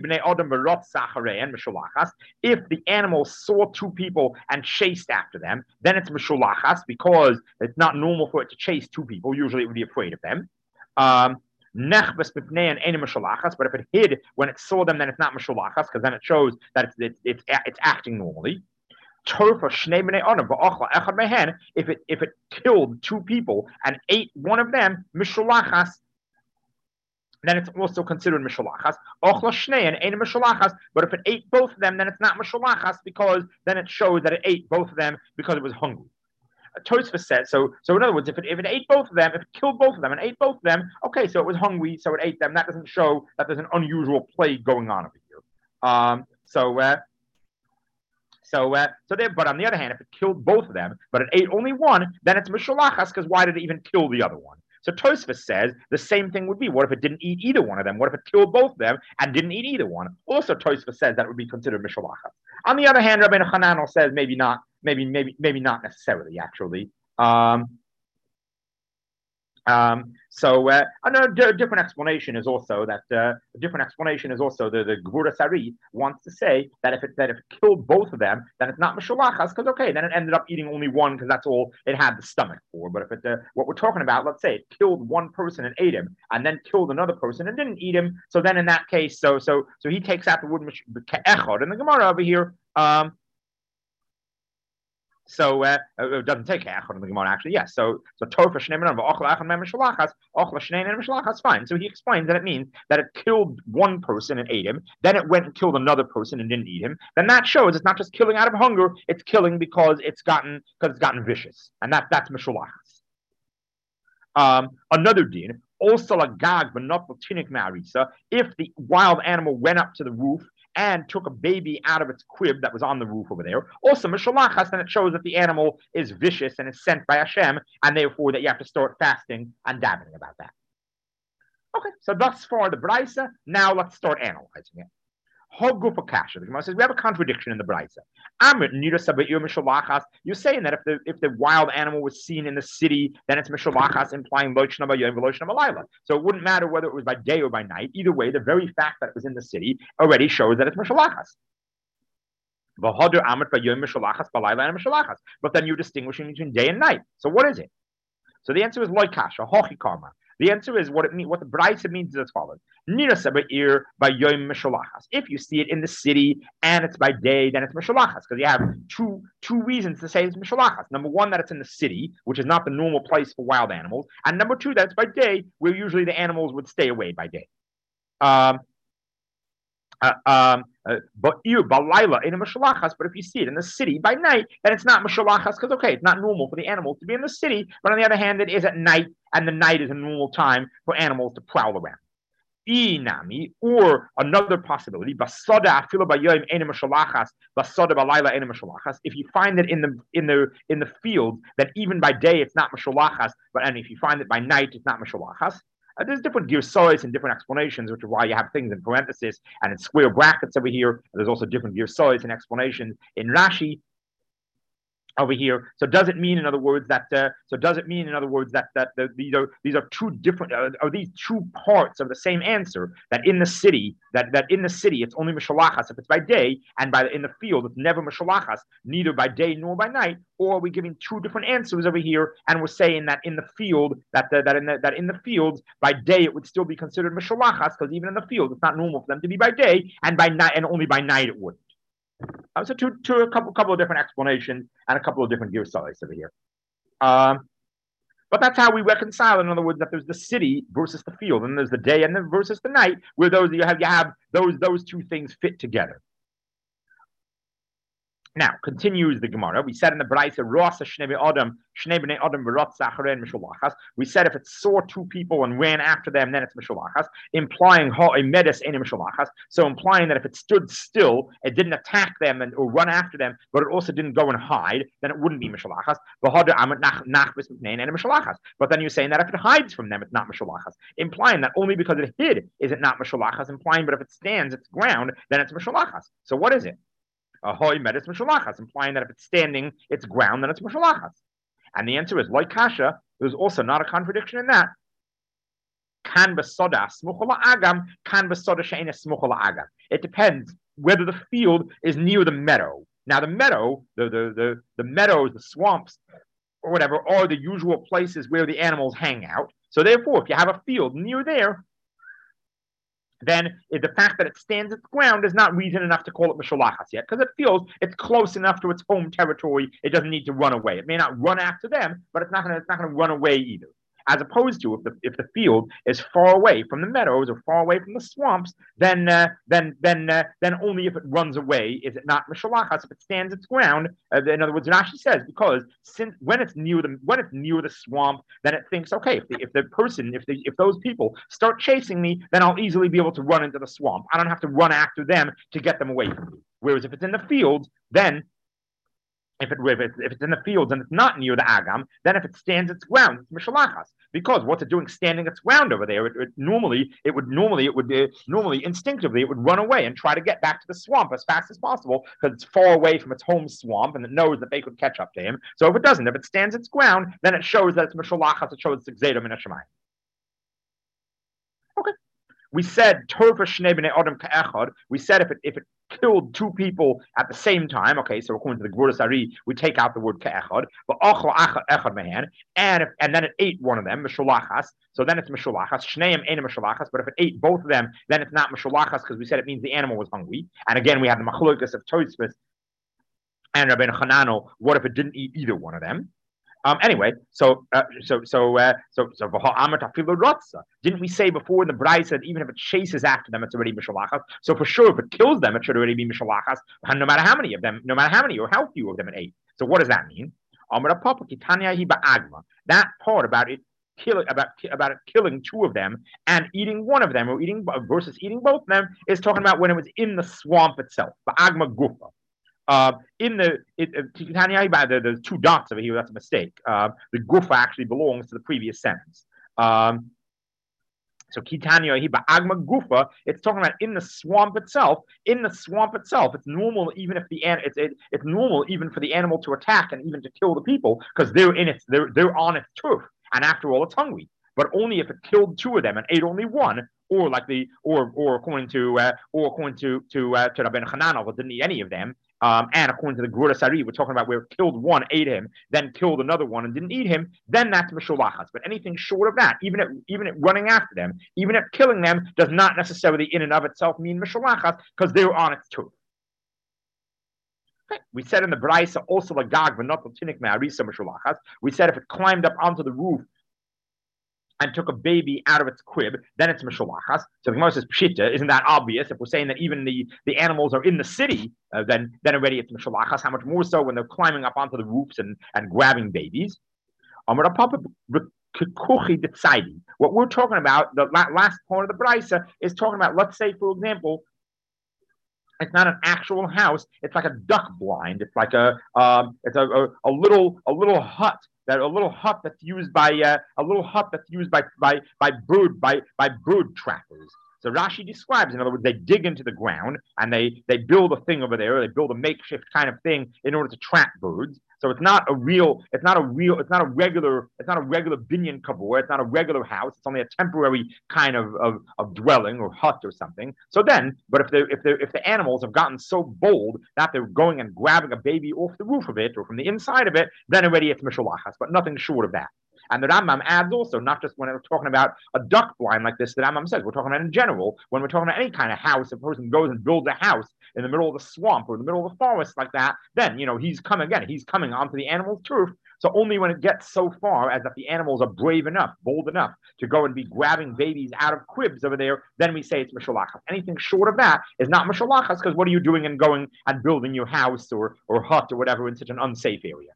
the animal saw two people and chased after them, then it's mishulachas because it's not normal for it to chase two people. Usually it would be afraid of them. But if it hid when it saw them, then it's not mishulachas because then it shows that it's acting normally. If it killed two people and ate one of them, mishulachas, then it's also considered mishulachas. But if it ate both of them, then it's not mishulachas because then it shows that it ate both of them because it was hungry. Tosfos says so. In other words, if it ate both of them, if it killed both of them and ate both of them, okay, so it was hungry, so it ate them. That doesn't show that there's an unusual plague going on over here. But on the other hand, if it killed both of them, but it ate only one, then it's mishulachas because why did it even kill the other one? So Tosfos says the same thing would be. What if it didn't eat either one of them? What if it killed both of them and didn't eat either one? Also, Tosfos says that would be considered mishulachas. On the other hand, Rabbeinu Hananel says maybe not. Maybe not necessarily. Actually, another different explanation is also that the Gvura Sari wants to say that if it killed both of them, then it's not mishulachas because okay, then it ended up eating only one because that's all it had the stomach for. But if what we're talking about, let's say it killed one person and ate him, and then killed another person and didn't eat him, so then in that case, so he takes out the word echad in the Gemara over here. So it doesn't take echad in the Gemara actually. Yes. So tofa shnei menon v'ochla echad mem mishlachas ochla shnei mem mishlachas. Fine. So he explains that it means that it killed one person and ate him. Then it went and killed another person and didn't eat him. Then that shows it's not just killing out of hunger. It's killing because it's gotten vicious, and that's mishlachas. Another din also a gag but not tinik ma'arisa. If the wild animal went up to the roof and took a baby out of its crib that was on the roof over there. Also, mishalachas, then it shows that the animal is vicious and is sent by Hashem, and therefore that you have to start fasting and davening about that. Okay, so thus far the Braisa. Now let's start analyzing it. Hogufa kasha. The Gemara says we have a contradiction in the Braisa. You're saying that if the wild animal was seen in the city, then it's mishalachas, implying loishna b'yom v'loishna b'layla. So it wouldn't matter whether it was by day or by night. Either way, the very fact that it was in the city already shows that it's mishalachas. But then you're distinguishing between day and night. So what is it? So the answer is loy kasha, hochi karma. The answer is what the Braisa means is as follows: if you see it in the city and it's by day, then it's mishalachas because you have two reasons to say it's mishalachas. Number one, that it's in the city, which is not the normal place for wild animals, and number two, that it's by day, where usually the animals would stay away by day. But if you see it in the city by night, then it's not mashalachas because okay, it's not normal for the animals to be in the city. But on the other hand, it is at night, and the night is a normal time for animals to prowl around. Inami, or another possibility, if you find that in the field that even by day it's not mashalachas, and if you find that by night it's not mashalachas, there's different girsois and different explanations, which is why you have things in parentheses and in square brackets over here. There's also different girsois and explanations in Rashi over here. So does it mean, in other words, that these are two different, are these two parts of the same answer? That in the city, it's only mishalachas if it's by day, and in the field it's never mishalachas, neither by day nor by night. Or are we giving two different answers over here, and we're saying that in the field, that in the fields by day it would still be considered mishalachas because even in the field it's not normal for them to be by day, and by night, and only by night it wouldn't. So a couple of different explanations and a couple of different girsais over here. But that's how we reconcile. In other words, that there's the city versus the field, and there's the day and versus the night, where you have those two things fit together. Now, continues the Gemara. We said in the Braisa, we said if it saw two people and ran after them, then it's Mishalachas, implying ha'emedes ain't Mishalachas. So implying that if it stood still, it didn't attack them or run after them, but it also didn't go and hide, then it wouldn't be Mishalachas. But then you're saying that if it hides from them, it's not Mishalachas. Implying that only because it hid is it not Mishalachas, implying but if it stands its ground, then it's Mishalachas. So what is it? Ha'emedes mishalachas, implying that if it's standing its ground, then it's mishalachas. And the answer is like kasha. There's also not a contradiction in that. Kan besoda smuchol agam, kan besoda she'ena smuchol agam. It depends whether the field is near the meadow. Now the meadow, the meadows, the swamps, or whatever, are the usual places where the animals hang out. So therefore, if you have a field near there, then the fact that it stands its ground is not reason enough to call it mishalachas yet, because it feels it's close enough to its home territory. It doesn't need to run away. It may not run after them, but it's not going to run away either. As opposed to if the field is far away from the meadows or far away from the swamps, then only if it runs away is it not mishalachas. If it stands its ground, in other words, Rashi says because when it's near the swamp, then it thinks okay, if those people start chasing me, then I'll easily be able to run into the swamp. I don't have to run after them to get them away from me. Whereas if it's in the field, then if it's in the fields and it's not near the agam, then if it stands its ground, it's mishalachas. Because what's it doing standing its ground over there? Normally instinctively it would run away and try to get back to the swamp as fast as possible because it's far away from its home swamp and it knows that they could catch up to him. So if it stands its ground, then it shows that it's mishalachas. It shows it's gzeira min hashamayim. Okay. We said Torah Shnei Bnei Adam Ka'echad. We said if it killed two people at the same time, okay, so according to the Gvuras Ari, we take out the word Ka'echad, but Achla Echad Mehan, and then it ate one of them, Mishalachas, so then it's Mishalachas. Shneim ain't Mishalachas, but if it ate both of them, then it's not Mishalachas because we said it means the animal was hungry. And again, we have the Machlokas of Tosfos and Rabbeinu Hananel. What if it didn't eat either one of them? Anyway, so didn't we say before in the Braisa that even if it chases after them, it's already mishalachas? So for sure, if it kills them, it should already be mishalachas, no matter how many or how few of them it ate. So what does that mean? That part about it killing two of them and eating one of them, or eating versus eating both of them, is talking about when it was in the swamp itself. Ba'agma gufa. The two dots over here, that's a mistake. The gufa actually belongs to the previous sentence. So Kitanya Agma Gufa, it's talking about in the swamp itself. In the swamp itself, it's normal even if it's normal even for the animal to attack and even to kill the people because they're on its turf, and after all, it's hungry. But only if it killed two of them and ate only one, or according to Rabbeinu Hananel, it didn't eat any of them. And according to the Gvuras Ari, we're talking about where it killed one, ate him, then killed another one and didn't eat him, then that's mishalachas. But anything short of that, even it running after them, even it killing them, does not necessarily in and of itself mean mishalachas because they're on its turf. Okay. We said in the Braisa also lagag v'notel tinik me'arisa mishalachas. We said if it climbed up onto the roof and took a baby out of its crib, then it's Mishalachas. So the Gemara says, Pshita, isn't that obvious? If we're saying that even the animals are in the city, then already it's Mishalachas. How much more so when they're climbing up onto the roofs and grabbing babies? What we're talking about, the last part of the Brisa, is talking about, let's say, for example, it's not an actual house. It's like a duck blind. It's like a little hut. A little hut that's used by bird trappers. So Rashi describes, in other words, they dig into the ground and they build a thing over there. They build a makeshift kind of thing in order to trap birds. So it's not a regular binyan kabor. It's not a regular house. It's only a temporary kind of dwelling or hut or something. So then, but if the animals have gotten so bold that they're going and grabbing a baby off the roof of it or from the inside of it, then already it's mishalachas, but nothing short of that. And the Rambam adds also, not just when we're talking about a duck blind like this, the Rambam says, we're talking about in general, when we're talking about any kind of house, if a person goes and builds a house in the middle of the swamp or in the middle of the forest like that, then, he's coming onto the animal's turf. So only when it gets so far as that the animals are brave enough, bold enough to go and be grabbing babies out of cribs over there, then we say it's mishalachas. Anything short of that is not mishalachas, because what are you doing and going and building your house or hut or whatever in such an unsafe area?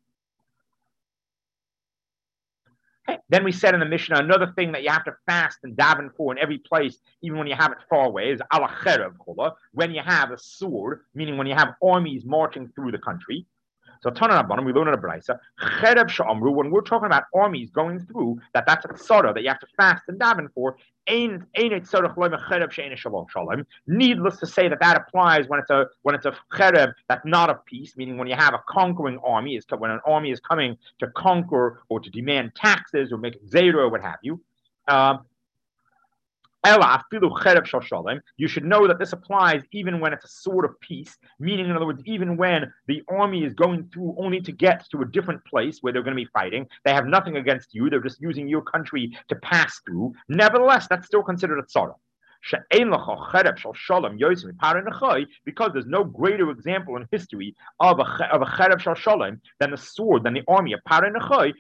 Then we said in the Mishnah, another thing that you have to fast and daven for in every place, even when you have it far away, is ala cherev chola, when you have a sword, meaning when you have armies marching through the country. So Tana Rabbanim, we learn in a Brisa, cherev sha'amru, when we're talking about armies going through, that's a tzara that you have to fast and daven for. Needless to say that applies when it's a cherev that's not of peace, meaning when you have a conquering army, when an army is coming to conquer or to demand taxes or make zera or what have you. You should know that this applies even when it's a sword of peace, meaning, in other words, even when the army is going through only to get to a different place where they're going to be fighting. They have nothing against you. They're just using your country to pass through. Nevertheless, that's still considered a tzara. Because there's no greater example in history of a cherev shal shalom than the sword, than the army of Parei Nechai.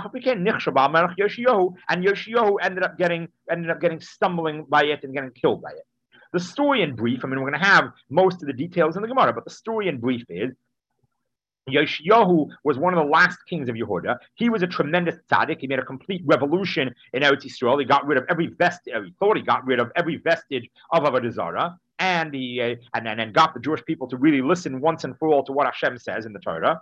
And Yoshiyahu ended up getting stumbling by it and getting killed by it. The story in brief, we're going to have most of the details in the Gemara, but the story in brief is Yoshiyahu was one of the last kings of Yehuda. He was a tremendous tzaddik. He made a complete revolution in Eretz Yisrael. He got rid of every vestige. He thought he got rid of every vestige of Avodah Zarah, and he and got the Jewish people to really listen once and for all to what Hashem says in the Torah.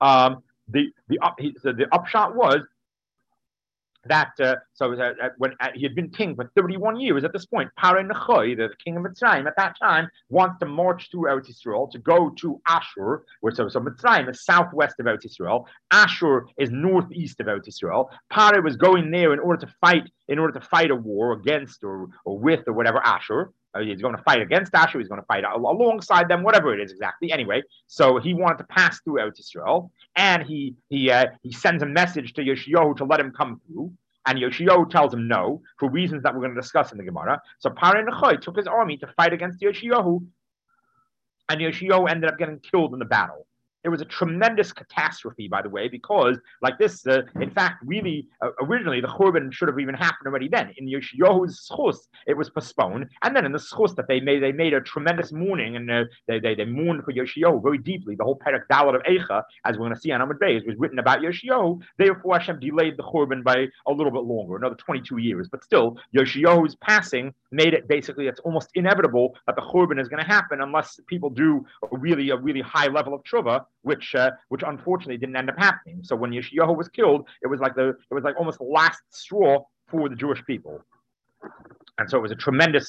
The upshot was that when he had been king for 31 years at this point, Parei Nechai, the king of Mitzrayim at that time, wants to march through Eretz Yisrael to go to Ashur, so Mitzrayim is southwest of Eretz Yisrael, Ashur is northeast of Eretz Yisrael. Parei was going there in order to fight a war against or with or whatever Ashur. He's going to fight against Ashur. He's going to fight alongside them, whatever it is exactly. Anyway, so he wanted to pass through Eretz Yisrael, and he sends a message to Yoshiyahu to let him come through. And Yoshiyahu tells him no, for reasons that we're going to discuss in the Gemara. So Parei Nechai took his army to fight against Yoshiyahu, and Yoshiyahu ended up getting killed in the battle. It was a tremendous catastrophe, by the way, because like this, in fact, really, originally the Churban should have even happened already then. In Yoshiyahu's schus, it was postponed. And then in the schus that they made a tremendous mourning, and they mourned for Yoshiyahu very deeply. The whole Perek Dalet of Eicha, as we're going to see on Amud Beis, was written about Yoshiyahu. Therefore, Hashem delayed the Churban by a little bit longer, another 22 years. But still, Yoshiyahu's passing made it basically, it's almost inevitable that the Churban is going to happen unless people do a really high level of tshuva, which unfortunately didn't end up happening. So when Yoshiyahu was killed, it was like almost the last straw for the Jewish people. And so it was a tremendous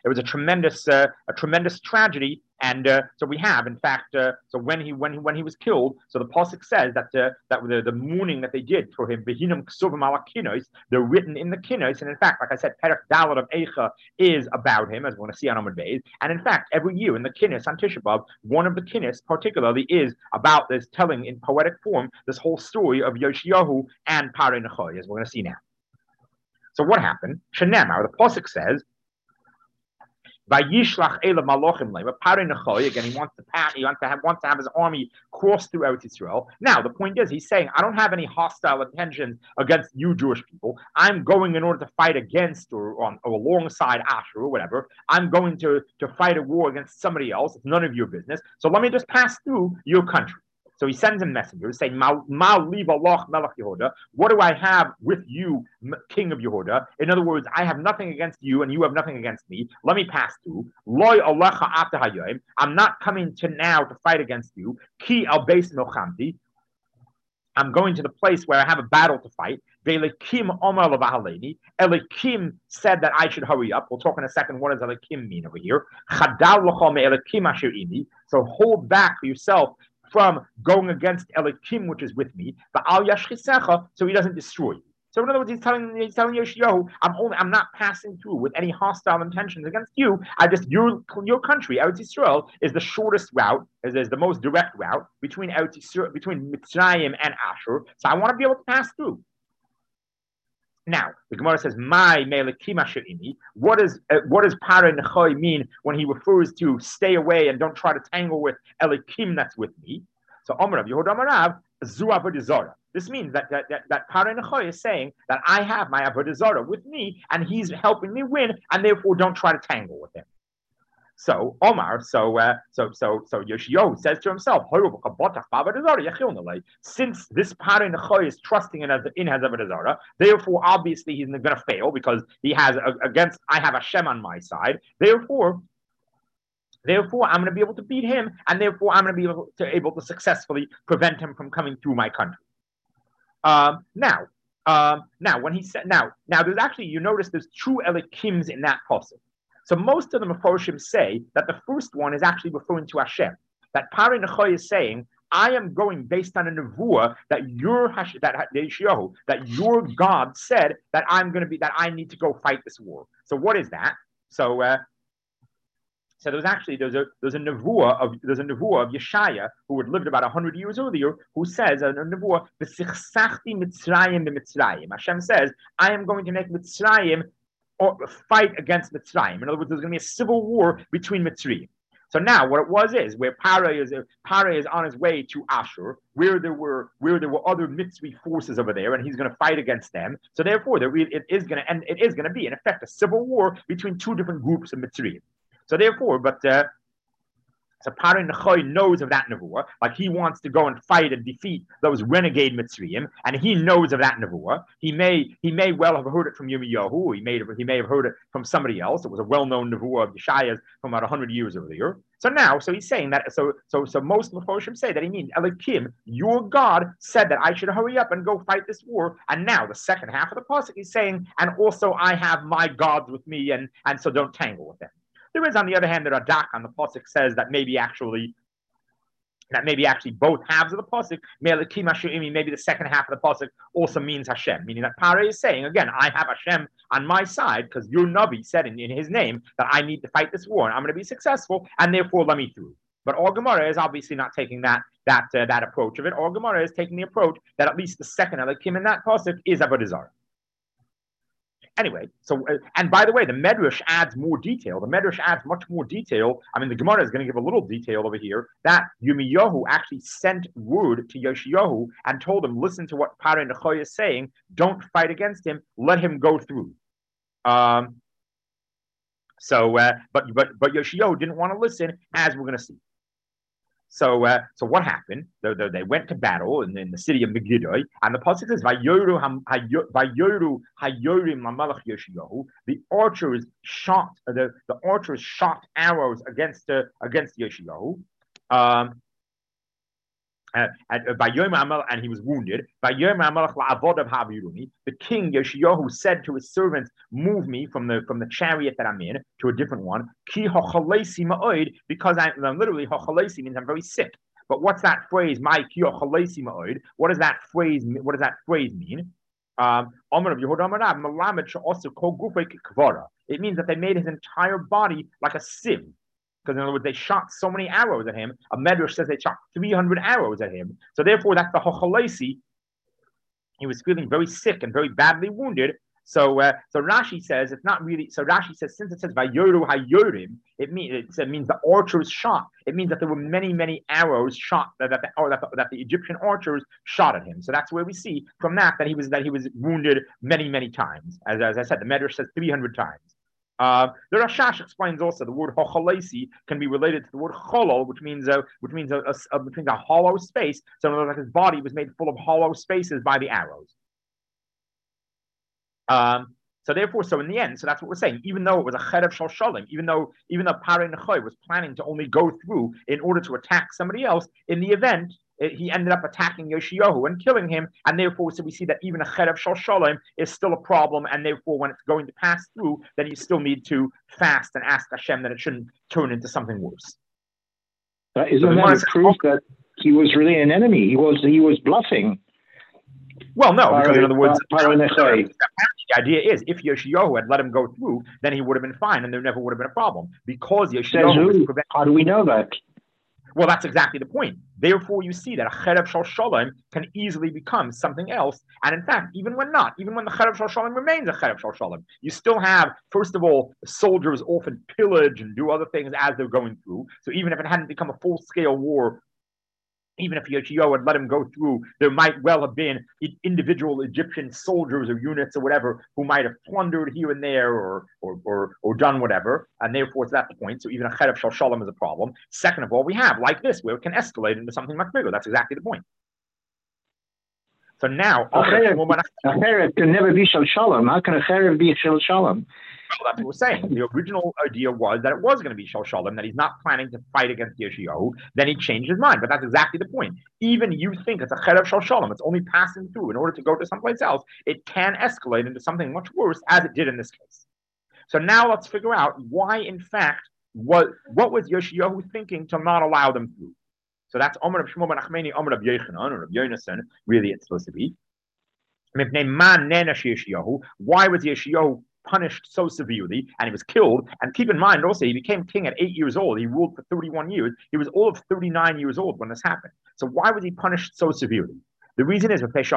tragedy. And so we have, in fact, so when he was killed, so the pasuk says that the mourning that they did for him, behinam ksuvim ala kinos, they're written in the kinos. And in fact, like I said, Perek Dalet of Eicha is about him, as we're going to see on Amud Beis. And in fact, every year in the kinos on Tisha B'Av, one of the kinos particularly is about this, telling in poetic form this whole story of Yoshiyahu and Parei Nechai, as we're going to see now. So what happened? Shenamar, the pasuk says, Vayishlach Ela Malochim Lema, Pare Nechoy, again, he wants to have his army cross through Eretz Yisrael. Now, the point is, he's saying, I don't have any hostile intentions against you Jewish people. I'm going in order to fight against or alongside Ashur or whatever. I'm going to fight a war against somebody else. It's none of your business. So let me just pass through your country. So he sends him messengers saying, Ma liv Allah Melech Yehuda. What do I have with you, King of Yehuda? In other words, I have nothing against you and you have nothing against me. Let me pass through. Loy Alecha Ata Hayoim. I'm not coming to now to fight against you. Ki al Beis Milchamti. I'm going to the place where I have a battle to fight. Ve'elekim Omer Levahaleni. Elekim said that I should hurry up. We'll talk in a second. What does Elekim mean over here? Chadal L'chol Me'elekim Asher Ini. So hold back for yourself from going against Elikim, which is with me, but al yashchisecha, so he doesn't destroy you. So in other words, he's telling Yoshiyahu, I'm not passing through with any hostile intentions against you. I just your country, Eretz Yisrael, is the shortest route, is the most direct route between Mitzrayim and Ashur. So I want to be able to pass through. Now, the Gemara says, "My melekim asherini." What does Pare Nechoy mean when he refers to stay away and don't try to tangle with Elikim that's with me? So, Amarav Yehuda Amarav Zu Avodah Zarah. This means that Pare Nechoy is saying that I have my Avodah Zarah with me, and he's helping me win, and therefore don't try to tangle with him. So Omar, so Yoshiyahu says to himself, since this Pare Nechoy is trusting in his Avodah Zarah, therefore obviously he's going to fail because he has I have Hashem on my side. Therefore I'm going to be able to beat him, and therefore I'm going to be able to successfully prevent him from coming through my country. Now when he said now there's actually, you notice there's two Elikims in that pasuk. So most of the Meforshim say that the first one is actually referring to Hashem. That Pare Nechoy is saying, I am going based on a nevuah that your God said that I need to go fight this war. So what is that? So there's a nevuah of Yeshaya, who had lived about 100 years earlier, who says a nevuah, V'sichsachti Mitzrayim b'Mitzrayim. Hashem says, I am going to make Mitzrayim or fight against Mitzrayim. In other words, there's going to be a civil war between Mitzrayim. So now, what it was is where Pare is on his way to Ashur, where there were other Mitzri forces over there, and he's going to fight against them. So therefore, it is going to be in effect a civil war between two different groups of Mitzrayim. So therefore, so Pare Nechoy knows of that nevuah, like he wants to go and fight and defeat those renegade Mitzrayim, and he knows of that nevuah. He may well have heard it from Yirmiyahu, he may have heard it from somebody else. It was a well-known nevuah of Yeshaya's from about 100 years earlier. So he's saying that, so most Meforshim say that he means, Elikim, your God said that I should hurry up and go fight this war, and now the second half of the pasuk is saying, and also I have my gods with me, and so don't tangle with them. There is, on the other hand, the Radak on the pasuk says that maybe actually both halves of the pasuk, maybe the second half of the pasuk also means Hashem, meaning that Pare is saying, again, I have Hashem on my side because your Navi said in his name that I need to fight this war and I'm going to be successful, and therefore let me through. But Or Gemara is obviously not taking that approach of it. Or Gemara is taking the approach that at least the second Elikim in that pasuk is Avodah Zarah. Anyway, and by the way, the Medrash adds more detail. The Medrash adds much more detail. I mean, the Gemara is going to give a little detail over here that Yirmiyahu actually sent word to Yoshiyahu and told him, listen to what Pare Nechoy is saying. Don't fight against him. Let him go through. But Yoshiyahu didn't want to listen, as we're going to see. So what happened? They went to battle in the city of Megiddo, and the pasuk says, "Vayoru hayorim lamalach Yoshiyahu." The archers shot arrows against Yoshiyahu. And he was wounded. The king Yoshiyahu said to his servants, "Move me from the chariot that I'm in to a different one." Because I'm literally hochalesi means I'm very sick. But what's that phrase? My ki hochalesi ma'od. What does that phrase mean? It means that they made his entire body like a sieve. Because in other words, they shot so many arrows at him. A Medrash says they shot 300 arrows at him. So therefore, that's the hochalesi. He was feeling very sick and very badly wounded. So Rashi says it's not really. So Rashi says since it says Vayoru Hayorim, it means the archers shot. It means that there were many arrows shot that the Egyptian archers shot at him. So that's where we see from that he was wounded many times. As I said, the Medrash says 300 times. The Rashash explains also the word hochalesi can be related to the word cholol, which means a hollow space. So in other words, his body was made full of hollow spaces by the arrows. So in the end, so that's what we're saying. Even though it was a cherev shel shalom, even though Parei Nechoy was planning to only go through in order to attack somebody else, in the event he ended up attacking Yoshiyahu and killing him, and therefore, so we see that even a cherev shel shalom is still a problem, and therefore, when it's going to pass through, then you still need to fast and ask Hashem that it shouldn't turn into something worse. Isn't that proof that he was really an enemy? He was bluffing. Well, no, because in other words, the idea is if Yoshiyahu had let him go through, then he would have been fine, and there never would have been a problem. Because Yoshiyahu was how do we know that? Well, that's exactly the point. Therefore, you see that a cherev shel shalom can easily become something else. And in fact, even when the cherev shel shalom remains a cherev shel shalom, you still have, first of all, soldiers often pillage and do other things as they're going through. So even if it hadn't become a full-scale war, even if Yoshiyahu had let him go through, there might well have been individual Egyptian soldiers or units or whatever who might have plundered here and there or done whatever, and therefore it's at the point. So even a cherev shel shalom is a problem. Second of all, we have like this where it can escalate into something much bigger. That's exactly the point. So now, a cherev can never be shel shalom. How can a cherev be shel shalom? Well, that's what we're saying. The original idea was that it was going to be shel shalom, that he's not planning to fight against Yoshiyahu. Then he changed his mind. But that's exactly the point. Even you think it's a cherev shel shalom, it's only passing through in order to go to someplace else, it can escalate into something much worse, as it did in this case. So now let's figure out why, in fact, what was Yoshiyahu thinking to not allow them through. So that's Omer of Shmuel ben Achmeni, Omer of Yochanan, or of Yonason, really it's supposed to be. Why was Yoshiyahu punished so severely, and he was killed? And keep in mind also, he became king at 8 years old. He ruled for 31 years. He was all of 39 years old when this happened. So why was he punished so severely? The reason is because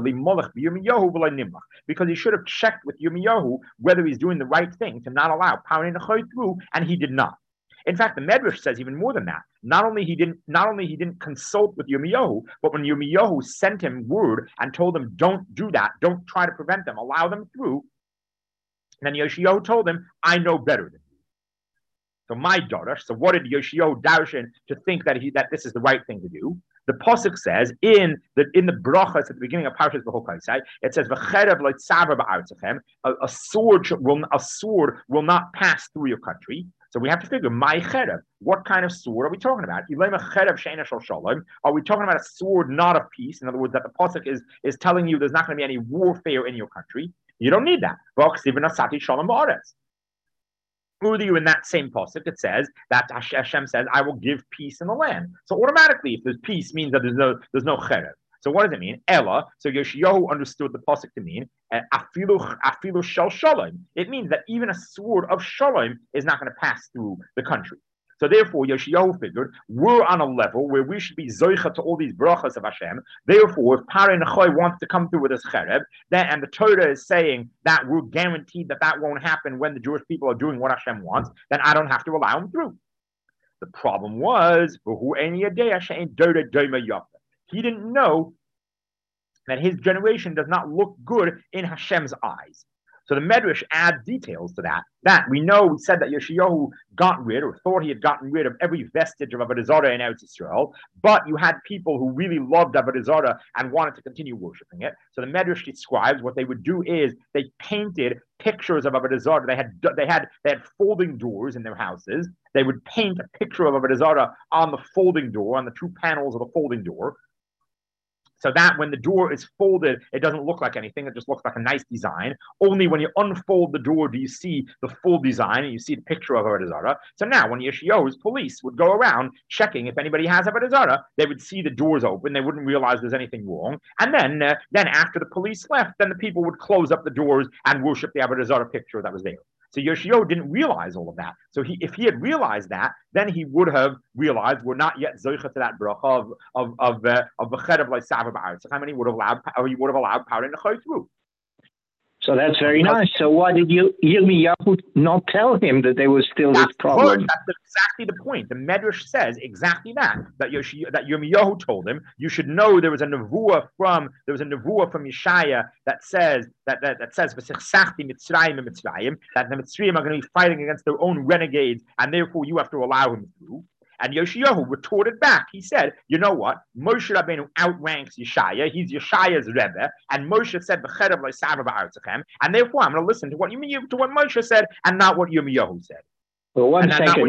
he should have checked with Yirmiyahu whether he's doing the right thing to not allow Parei Nechoy through, and he did not. In fact, the Medrash says even more than that. Not only he didn't consult with Yirmiyahu, but when Yirmiyahu sent him word and told him, don't do that, don't try to prevent them, allow them through, then Yoshiyahu told him, I know better than you. So my daughter, so what did Yoshiyahu darshan to think that this is the right thing to do? The pasuk says in the brachas at the beginning of Parshas V'Hokaisai, it says v'cherev loitzaver ba'artzachem, a sword will not pass through your country. So we have to figure, my cherev, what kind of sword are we talking about? Are we talking about a sword not of peace? In other words, that the pasuk is telling you there's not going to be any warfare in your country. You don't need that. In that same pasuk, it says that Hashem says, "I will give peace in the land." So automatically, if there's peace, means that there's no cherev. So what does it mean? Ella. So Yoshiyahu understood the pasuk to mean afilu shel shalom. It means that even a sword of shalom is not going to pass through the country. So therefore, Yoshiyahu figured we're on a level where we should be zoicha to all these brachas of Hashem. Therefore, if Parei Nechoy wants to come through with his cherev, and the Torah is saying that we're guaranteed that won't happen when the Jewish people are doing what Hashem wants, then I don't have to allow him through. The problem was, he didn't know that his generation does not look good in Hashem's eyes. So the Medrash adds details to that. We said that Yoshiyahu got rid, or thought he had gotten rid of every vestige of Avodah Zarah in Eretz Yisrael, but you had people who really loved Avodah Zarah and wanted to continue worshiping it. So the Medrash describes what they would do is they painted pictures of Avodah Zarah. They had folding doors in their houses. They would paint a picture of Avodah Zarah on the folding door, on the two panels of the folding door, so that when the door is folded, it doesn't look like anything. It just looks like a nice design. Only when you unfold the door do you see the full design and you see the picture of Avodah Zarah. So now when Yoshiyahu's police would go around checking if anybody has Avodah Zarah, they would see the doors open. They wouldn't realize there's anything wrong. And then after the police left, then the people would close up the doors and worship the Avodah Zarah picture that was there. So Yoshiyahu didn't realize all of that. So if he had realized that, then he would have realized we're not yet zoicha to that bracha of the cherev loitzaver ba'artzachem, and he would have allowed Parei Nechoy through. So that's very nice. So why did Yirmiyahu not tell him that there was still this problem? That's exactly the point. The Medrash says exactly that Yirmiyahu told him, you should know there was a nevuah from Yeshaya that says that says that the Mitzrayim are going to be fighting against their own renegades, and therefore you have to allow him through. And Yoshiyahu retorted back. He said, you know what? Moshe Rabbeinu outranks Yeshaya. He's Yeshaya's Rebbe. And Moshe said, and therefore I'm going to listen to what Moshe said and not what Yirmiyahu said. Well, one second.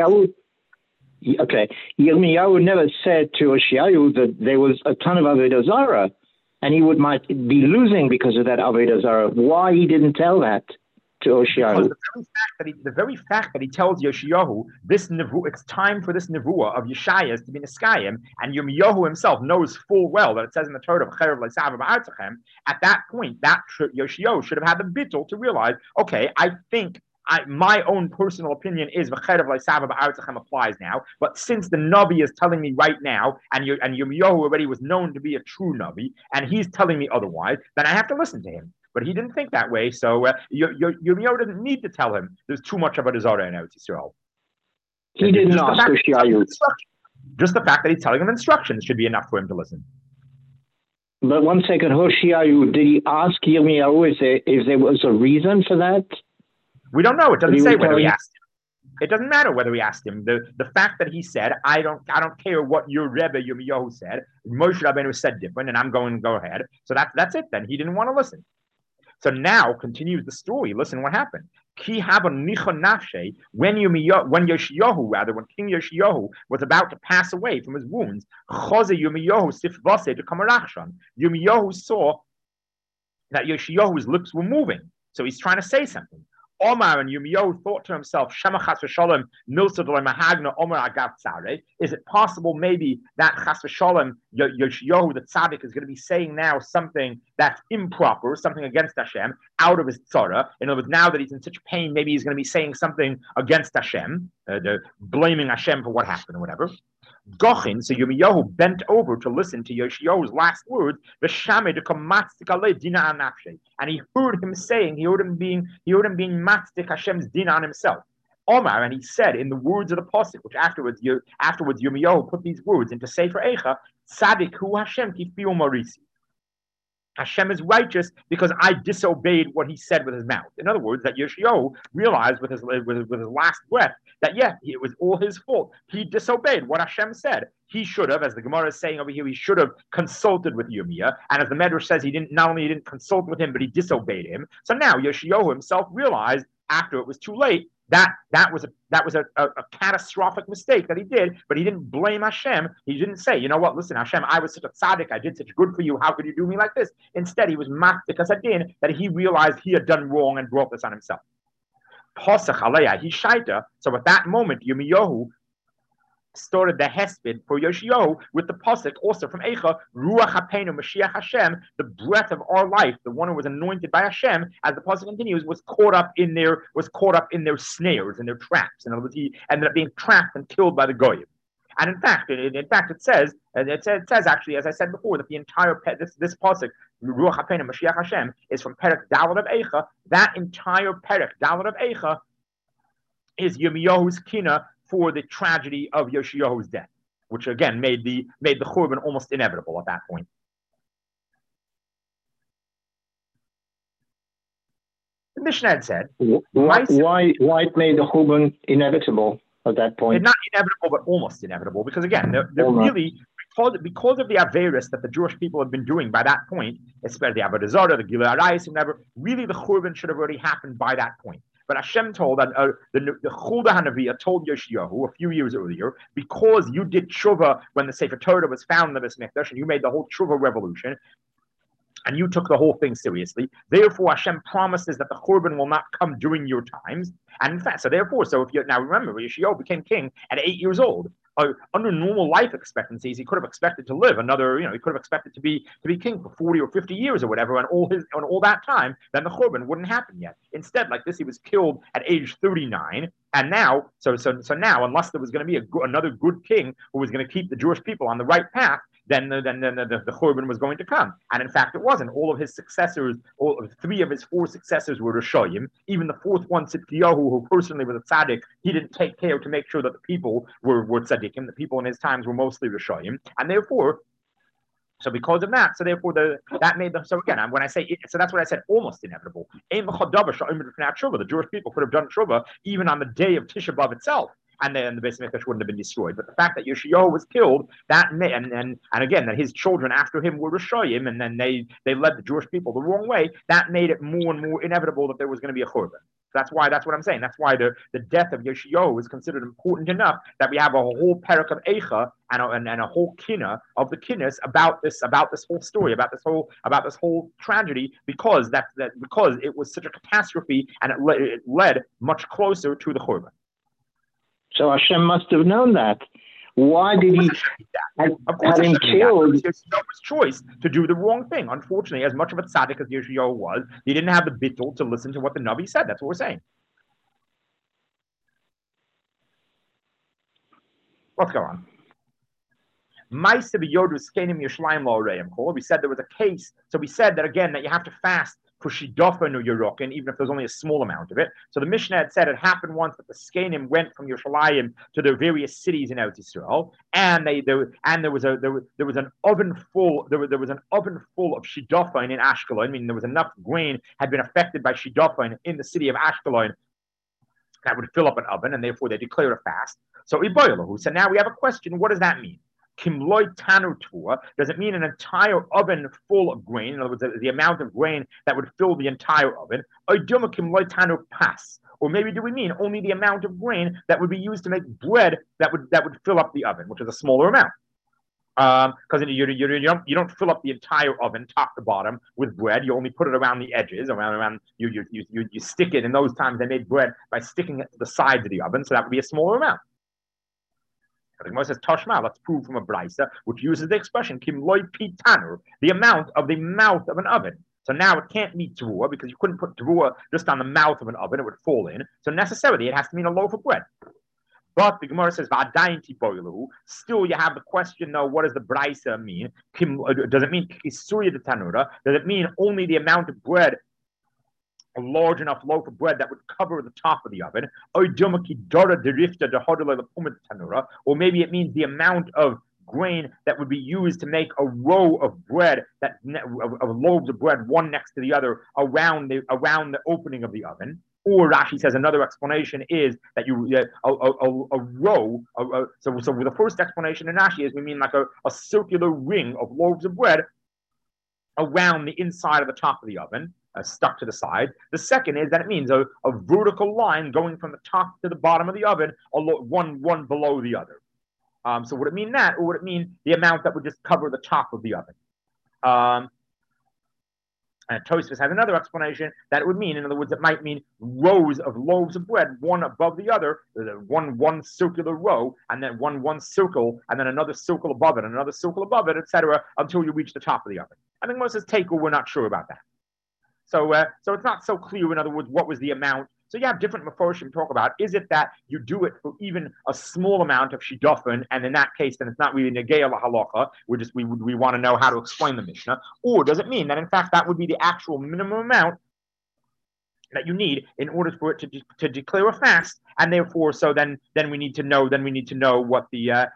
Yirmiyahu never said to Yoshiyahu that there was a ton of Avodah Zarah, and he might be losing because of that Avodah Zarah. Why he didn't tell that to Yoshiyahu? The very fact that he tells Yoshiyahu this nevuah, it's time for this nevuah of Yeshayas to be Niskayim, and Yirmiyahu himself knows full well that it says in the Torah of at that point, that Yoshiyahu should have had the bittul to realize, okay, I think my own personal opinion is applies now, but since the Navi is telling me right now, and Yirmiyahu already was known to be a true Navi, and he's telling me otherwise, then I have to listen to him. But he didn't think that way, so Yirmiyahu doesn't need to tell him there's too much of a Zarah in Eretz Yisrael. He didn't ask Yoshiyahu. Just the fact that he's telling him instructions should be enough for him to listen. But one second, Yoshiyahu, did he ask Yirmiyahu if there was a reason for that? We don't know. It doesn't say whether he asked him. It doesn't matter whether he asked him. The fact that he said, I don't care what your Rebbe Yirmiyahu said. Moshe Rabbeinu said different, and I'm going to go ahead. So that's it. Then he didn't want to listen. So now continues the story. Listen what happened. When King Yoshiyahu was about to pass away from his wounds, Yirmiyahu saw that Yoshiyahu's lips were moving. So he's trying to say something. Omar and Yirmiyahu thought to himself, is it possible maybe that Chas v'Shalom, Yoshiyahu, the tzaddik, is going to be saying now something that's improper, something against Hashem, out of his tzara? In other words, now that he's in such pain, maybe he's going to be saying something against Hashem, blaming Hashem for what happened or whatever. Gochin, so Yirmiyahu bent over to listen to Yoshiyahu's last words, and he heard him saying, he heard him being matzdik Hashem's din on himself. Omar, and he said in the words of the pasuk, which afterwards Yirmiyahu put these words into Sefer Eicha, Tzadik hu Hashem kifiu marisi. Hashem is righteous because I disobeyed what he said with his mouth. In other words, that Yoshiyahu realized with his last breath that it was all his fault. He disobeyed what Hashem said. He should have, as the Gemara is saying over here, he should have consulted with Yirmiyah. And as the Medrash says, he didn't consult with him, but he disobeyed him. So now Yoshiyahu himself realized after it was too late that was a catastrophic mistake that he did, but he didn't blame Hashem. He didn't say, you know what, listen, Hashem, I was such a tzaddik, I did such good for you, how could you do me like this? Instead, he was matzdik hasadin, that he realized he had done wrong and brought this on himself. Posach aleya, he shaita. So at that moment, Yirmiyahu started the hesped for Yoshiyahu with the pasuk also from Eicha, Ruach Hapeinu Mashiach Hashem, the breath of our life, the one who was anointed by Hashem, as the pasuk continues, was caught up in their snares and their traps. In other words, he ended up being trapped and killed by the goyim. And in fact, it says actually, as I said before, that the entire this pasuk, Ruach Hapeinu Mashiach Hashem, is from Perek Daled of Eicha. That entire Perek Daled of Eicha is Yirmiyahu's kina for the tragedy of Yoshiyahu's death, which again made the Churban almost inevitable at that point. The Mishnah had said, why it made the Churban inevitable at that point? Not inevitable, but almost inevitable, because again, they're really, because of the Averis that the Jewish people had been doing by that point, especially the Avodah Zarah, the Gilui Arayis, and whatever, really the Churban should have already happened by that point. But Hashem told that the Chulda Hanaviah told Yoshiyahu a few years earlier, because you did tshuva when the Sefer Torah was found in the Beis Mikdash, and you made the whole tshuva revolution, and you took the whole thing seriously. Therefore, Hashem promises that the Churban will not come during your times. And in fact, so if you now remember, Yoshiyahu became king at 8 years old. Under normal life expectancies, he could have expected to live another, he could have expected to be king for 40 or 50 years or whatever, and all that time, then the Churban wouldn't happen yet. Instead, like this, he was killed at age 39, and now, so now, unless there was going to be another good king who was going to keep the Jewish people on the right path, the Churban was going to come. And in fact, it wasn't. All of his successors, three of his four successors were Rishoyim. Even the fourth one, Tzidkiyahu, who personally was a tzaddik, he didn't take care to make sure that the people were tzaddikim. The people in his times were mostly Rishoyim. And therefore, so because of that, so therefore that made them. So again, when I say so, that's what I said. Almost inevitable. The Jewish people could have done tshuva even on the day of Tisha B'av itself, and then the Beis Mikdash wouldn't have been destroyed. But the fact that Yeshayahu was killed, that and again that his children after him were Rishoyim, and then they led the Jewish people the wrong way, that made it more and more inevitable that there was going to be a churban. That's what I'm saying. That's why the death of Yeshayahu is considered important enough that we have a whole parak of Eicha and a whole kinna of the kinnis about this whole story, about this whole tragedy, because because it was such a catastrophe and it led much closer to the churban. So Hashem must have known that. Why did he have him killed? It's Yeshayahu's choice to do the wrong thing. Unfortunately, as much of a tzaddik as Yeshayahu was, he didn't have the bittul to listen to what the Navi said. That's what we're saying. Let's go on. We said there was a case. So we said that again, that you have to fast for Shidofen or Yerokin, even if there's only a small amount of it. So the Mishnah had said it happened once that the Skenim went from Yerushalayim to their various cities in Eretz Yisrael, and there was an oven full of Shidofen in Ashkelon. I mean, there was enough grain had been affected by Shidofen in the city of Ashkelon that would fill up an oven, and therefore they declared a fast. So Iboilahu. So now we have a question. What does that mean? Kimloy tanu tua, does it mean an entire oven full of grain? In other words, the amount of grain that would fill the entire oven. Or kimloy tanu pas, or maybe do we mean only the amount of grain that would be used to make bread that would fill up the oven, which is a smaller amount? Because you don't fill up the entire oven top to bottom with bread. You only put it around the edges, around you stick it. In those times, they made bread by sticking it to the sides of the oven, so that would be a smaller amount. The Gemara says Tashma. Let's prove from a brisa which uses the expression Kim loy pitanur, the amount of the mouth of an oven. So now it can't mean teruah because you couldn't put teruah just on the mouth of an oven; it would fall in. So necessarily, it has to mean a loaf of bread. But the Gemara says v'adayin tiboilu. Still, you have the question though: what does the brisa mean? Does it mean kisuria de tanura? Does it mean only the amount of bread? A large enough loaf of bread that would cover the top of the oven, or maybe it means the amount of grain that would be used to make a row of bread of loaves of bread, one next to the other, around the opening of the oven. Or Rashi says another explanation is that a row. So the first explanation in Rashi is we mean like a circular ring of loaves of bread around the inside of the top of the oven. Stuck to the side. The second is that it means a vertical line going from the top to the bottom of the oven, one below the other. So would it mean that, or would it mean the amount that would just cover the top of the oven? And Tosfos has another explanation that it would mean, in other words, it might mean rows of loaves of bread, one above the other, one circular row, and then one circle, and then another circle above it, and another circle above it, etc., until you reach the top of the oven. I think most says Tekel, we're not sure about that. So it's not so clear, in other words, what was the amount. So you have different Meforshim talk about, is it that you do it for even a small amount of Shidofen, and in that case, then it's not really Negei Halacha, we want to know how to explain the Mishnah, or does it mean that, in fact, that would be the actual minimum amount that you need in order for it to declare a fast, and therefore, so then we need to know what the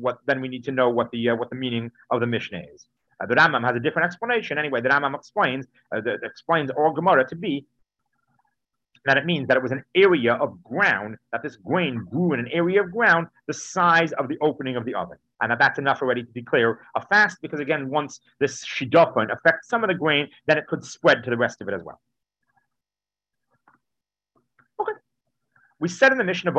meaning of the Mishnah is. The Rambam has a different explanation. Anyway, the Rambam explains all Gemara to be that it means that it was an area of ground, that this grain grew in an area of ground the size of the opening of the oven. And that's enough already to declare a fast, because again, once this shidofon affects some of the grain, then it could spread to the rest of it as well. Okay. We said in the Mishnah,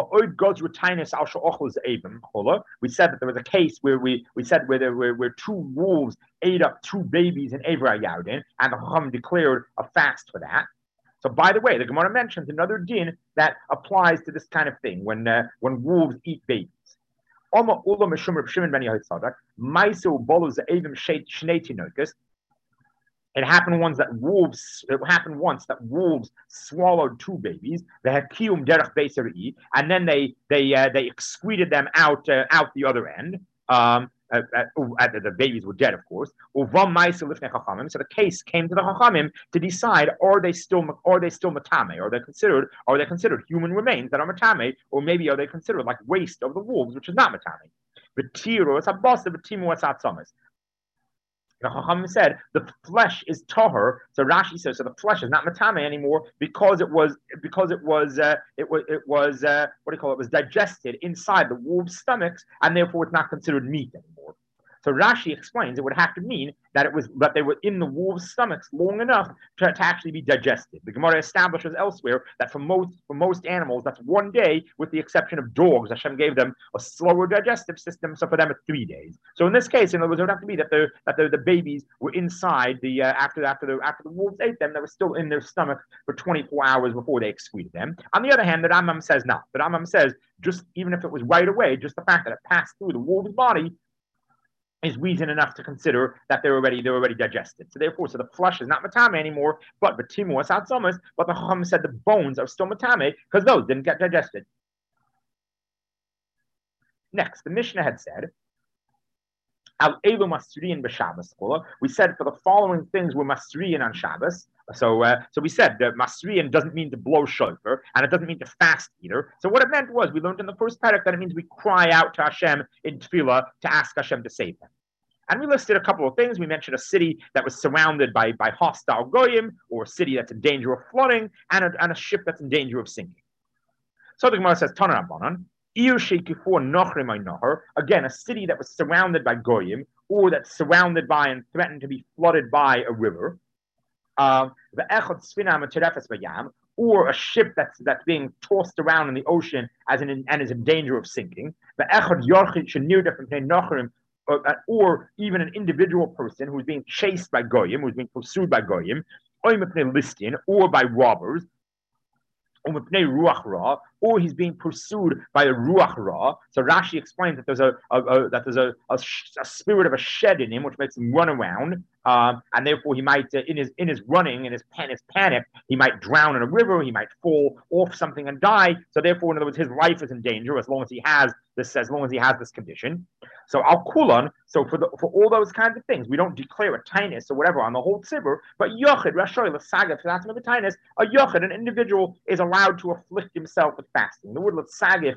we said that there was a case where we said where two wolves ate up two babies in Eivra Yardin, and the Chacham declared a fast for that. So, by the way, the Gemara mentions another din that applies to this kind of thing when wolves eat babies. It happened once that wolves swallowed two babies. They had kiyum derech beisari, and then they excreted them out the other end. the babies were dead, of course. So the case came to the Chachamim to decide: are they still matame? Are they considered human remains that are matame, or maybe are they considered like waste of the wolves, which is not matame? The Chacham said the flesh is tahor. So Rashi says so the flesh is not matame anymore because it was what do you call it? It was digested inside the wolves' stomachs, and therefore it's not considered meat anymore. So Rashi explains it would have to mean that they were in the wolves' stomachs long enough to actually be digested. The Gemara establishes elsewhere that for most animals, that's 1 day, with the exception of dogs. Hashem gave them a slower digestive system, so for them it's 3 days. So in this case, in other words, it would have to be that the babies were inside the after the wolves ate them, they were still in their stomach for 24 hours before they excreted them. On the other hand, the Rambam says not. The Rambam says just even if it was right away, just the fact that it passed through the wolf's body is reason enough to consider that they're already digested. So therefore, the flesh is not matame anymore, but betimu asat somas. But the Chacham said the bones are still matame because those didn't get digested. Next, the Mishnah had said, Al Elu Masriyin b'Shabbos. We said for the following things we're Masriyin on Shabbos. So we said that Masriyin doesn't mean to blow shofar, and it doesn't mean to fast either. So what it meant was, we learned in the first parak that it means we cry out to Hashem in tefillah to ask Hashem to save them. And we listed a couple of things. We mentioned a city that was surrounded by hostile goyim, or a city that's in danger of flooding, and a ship that's in danger of sinking. So the Gemara says, Tanan Rabbanan, again, a city that was surrounded by goyim, or that's surrounded by and threatened to be flooded by a river. Or a ship that's being tossed around in the ocean and is in danger of sinking. Or even an individual person who's being chased by goyim, who's being pursued by goyim, or by robbers, or he's being pursued by a ruach ra. So Rashi explains that there's a spirit of a shed in him, which makes him run around, and therefore he might, in his running, in his panic, he might drown in a river, he might fall off something and die. So therefore, in other words, his life is in danger as long as he has this condition. So al kulan. So for all those kinds of things, we don't declare a tinus or whatever on the whole tzibur, but yochid rashoy l'sagif that's the tinus. A yochid, an individual, is allowed to afflict himself with fasting. The word l'sagif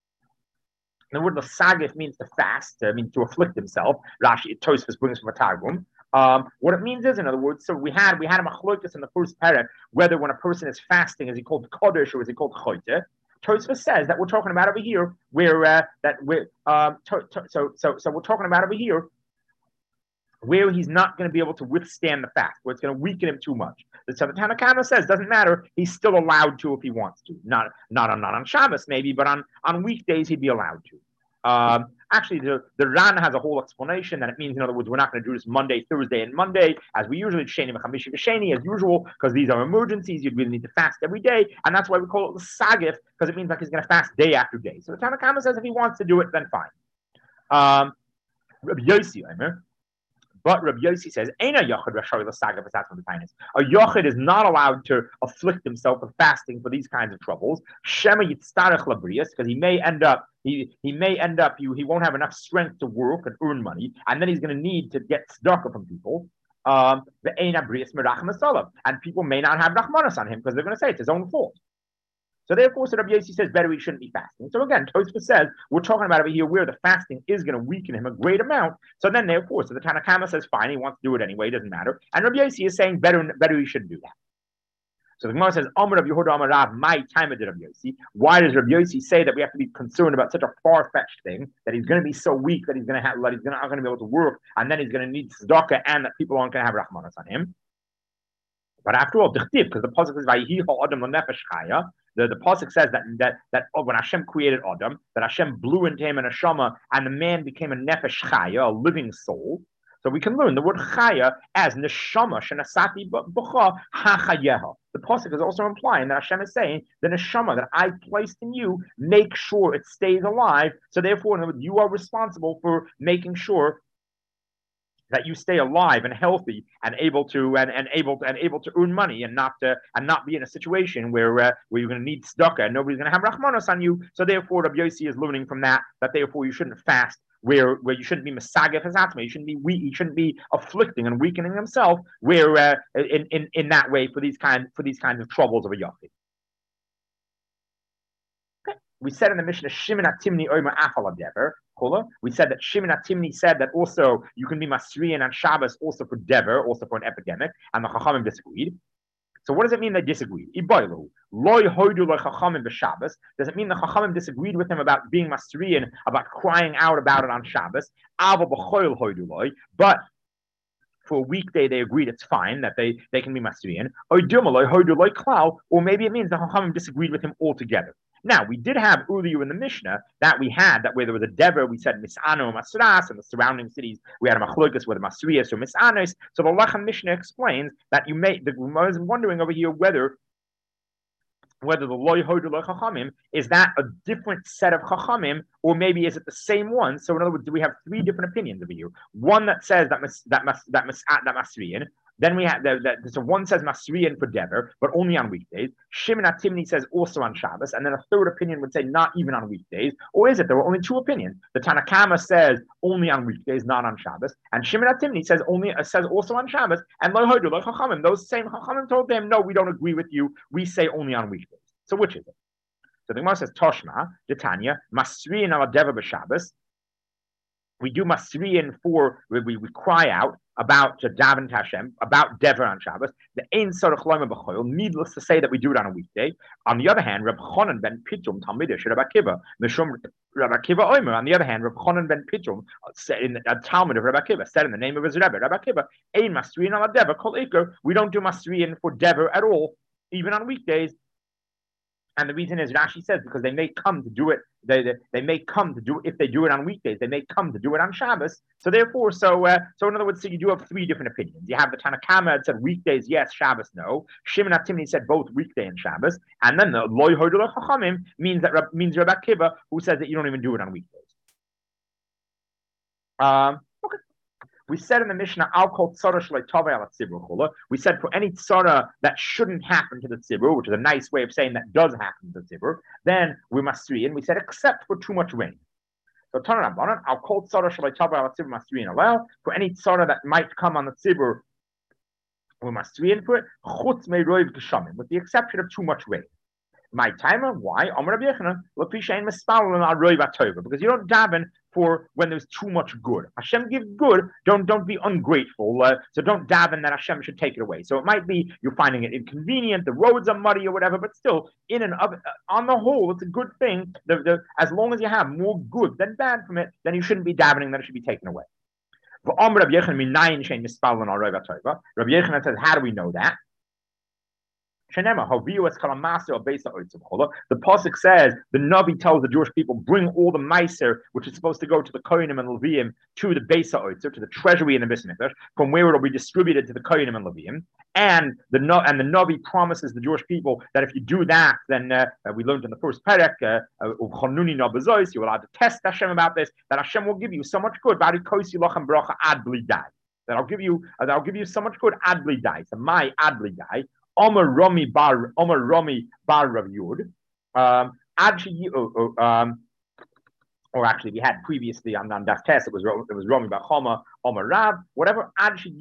means to fast, means to afflict himself. Rashi Tosfos brings from a Targum. What it means is, in other words, so we had a machlokas in the first parak whether when a person is fasting is he called kodesh or is he called choyte. Tosfos says that we're talking about over here where we're talking about over here where he's not going to be able to withstand the fast, where it's going to weaken him too much. So the Tanna Kamma says doesn't matter; he's still allowed to if he wants to. Not on Shabbos maybe, but on weekdays he'd be allowed to. Actually, the Ran has a whole explanation that it means, in other words, we're not going to do this Monday, Thursday, and Monday as we usually Sheni Chamishi V'Sheni as usual, because these are emergencies. You'd really need to fast every day, and that's why we call it the Sagif, because it means like he's going to fast day after day. So the Tanna Kamma says if he wants to do it, then fine. Rabbi Yossi, but Rabbi Yossi says, a yochid is not allowed to afflict himself with fasting for these kinds of troubles. Shema yitztarech labrias, because he won't have enough strength to work and earn money, and then he's going to need to get tzedakah from people. And people may not have rachmanas on him because they're going to say it's his own fault. So therefore, Rabbi Yossi says better he shouldn't be fasting. So again, Tosfos says we're talking about over here where the fasting is going to weaken him a great amount. So then therefore, so the Tanna Kamma says fine, he wants to do it anyway, it doesn't matter. And Rabbi Yossi is saying better he shouldn't do that. So the Gemara says, Amar Rav Yehuda Amar Rav, my time of Rabbi Yossi. Why does Rabbi Yossi say that we have to be concerned about such a far-fetched thing, that he's going to be so weak that he's not going to be able to work, and then he's going to need tzedakah, and that people aren't going to have rachmanas on him? But after all, because the pasuk says, "Vayihi ha'adam l'nefesh chaya." The pasuk says that when Hashem created Adam, that Hashem blew into him a neshama, and the man became a nefesh chaya, a living soul. So we can learn the word chaya as neshama shenasati b'cha hachayeha. The pasuk is also implying that Hashem is saying the neshama that I placed in you, make sure it stays alive. So therefore, in other words, you are responsible for making sure that you stay alive and healthy and able to earn money and not be in a situation where you're going to need tzedakah and nobody's going to have rachmanos on you. So therefore, Rabbi Yossi is learning from that therefore you shouldn't fast where you shouldn't be masagef hazatma, you shouldn't be afflicting and weakening himself, where in that way for these kinds of troubles of a yachid. Okay. We said in the Mishnah, Shimon Atimni Omer Afal Dever. We said that Shimon Atimni said that also you can be Masriyan on Shabbos also for Dever, also for an epidemic, and the Chachamim disagreed. So what does it mean they disagreed? Does it mean the Chachamim disagreed with him about being Masriyan, about crying out about it on Shabbos? But for a weekday they agreed it's fine, that they can be Masriyan. Or maybe it means the Chachamim disagreed with him altogether. Now, we did have earlier in the Mishnah that where there was a Dever, we said Mis'ano Masras, and the surrounding cities, we had a Machlokas with Masriyas or Mis'anos. So the Lechem Mishnah explains that the Gemara is wondering over here whether the Loy Hodu Loy Chachamim, is that a different set of Chachamim, or maybe is it the same one? So in other words, do we have three different opinions over here? One that says that Masriyan. Then we have so one says Masriyan for Dever, but only on weekdays. Shimon Atimni says also on Shabbos, and then a third opinion would say not even on weekdays. Or is it there were only two opinions? The Tanakama says only on weekdays, not on Shabbos, and Shimon Atimni says also on Shabbos. And Lo Hodu Lo Chachamim, those same Chachamim told them, no, we don't agree with you. We say only on weekdays. So which is it? So the Gemara says Toshma, Tanya, Masriyan ala Dever b'Shabbos. We do Masriyan we cry out about Daven Hashem, about Dever on Shabbos. The Ein Sorach Loima B'Choil, needless to say that we do it on a weekday. On the other hand, Reb Chonan ben Pitrum, Talmidish, Reb Akiva, Mishum Reb Akiva Omer. On the other hand, Reb Chonan ben Pitrum, in a Talmud of Reb Akiva, said in the name of his Rebbe, Reb Akiva, Ein Masriyan ala Dever, Kol Iker. We don't do Masriyan for Dever at all, even on weekdays. And the reason is Rashi says because they may come to do it. They may come to do it if they do it on weekdays. They may come to do it on Shabbos. So therefore, so in other words, so you do have three different opinions. You have the Tanakama that said weekdays yes, Shabbos no. Shimon Atimni said both weekday and Shabbos, and then the Loy Hodu Chachamim means Rabbi Akiva, who says that you don't even do it on weekdays. Okay. We said in the Mishnah, I'll call tzara shlei tavei ala tzibur chula. We said for any tzara that shouldn't happen to the tzibur, which is a nice way of saying that does happen to the tzibur, then we must read. And we said except for too much rain. So Tana Rabbanan, I'll call tzara shlei tavei ala tzibur must read allow. For any tzara that might come on the tzibur, we must read for it. Chutz meiroiv geshamim, with the exception of too much rain. My timer, why? Because you don't daven for when there's too much good. Hashem gives good. Don't be ungrateful. So don't daven that Hashem should take it away. So it might be you're finding it inconvenient, the roads are muddy or whatever, but still, in and of on the whole, it's a good thing. As long as you have more good than bad from it, then you shouldn't be davening that it should be taken away. Rabbi Yochanan says, how do we know that? The pasuk says the Navi tells the Jewish people, bring all the meiser, which is supposed to go to the Kohanim and Leviim, to the Beis HaOtzer, to the treasury in the Beis Mikdash, from where it will be distributed to the Kohanim and Leviim. And the Navi promises the Jewish people that if you do that, then we learned in the first perek, you're allowed to test Hashem about this, that Hashem will give you so much good. That I'll give you so much good ad bli dai. So my ad bli dai. Omer Rami bar Rav Yud. Or actually, we had previously on Daf Tes, it was Rami bar Choma, Omer Rav, whatever.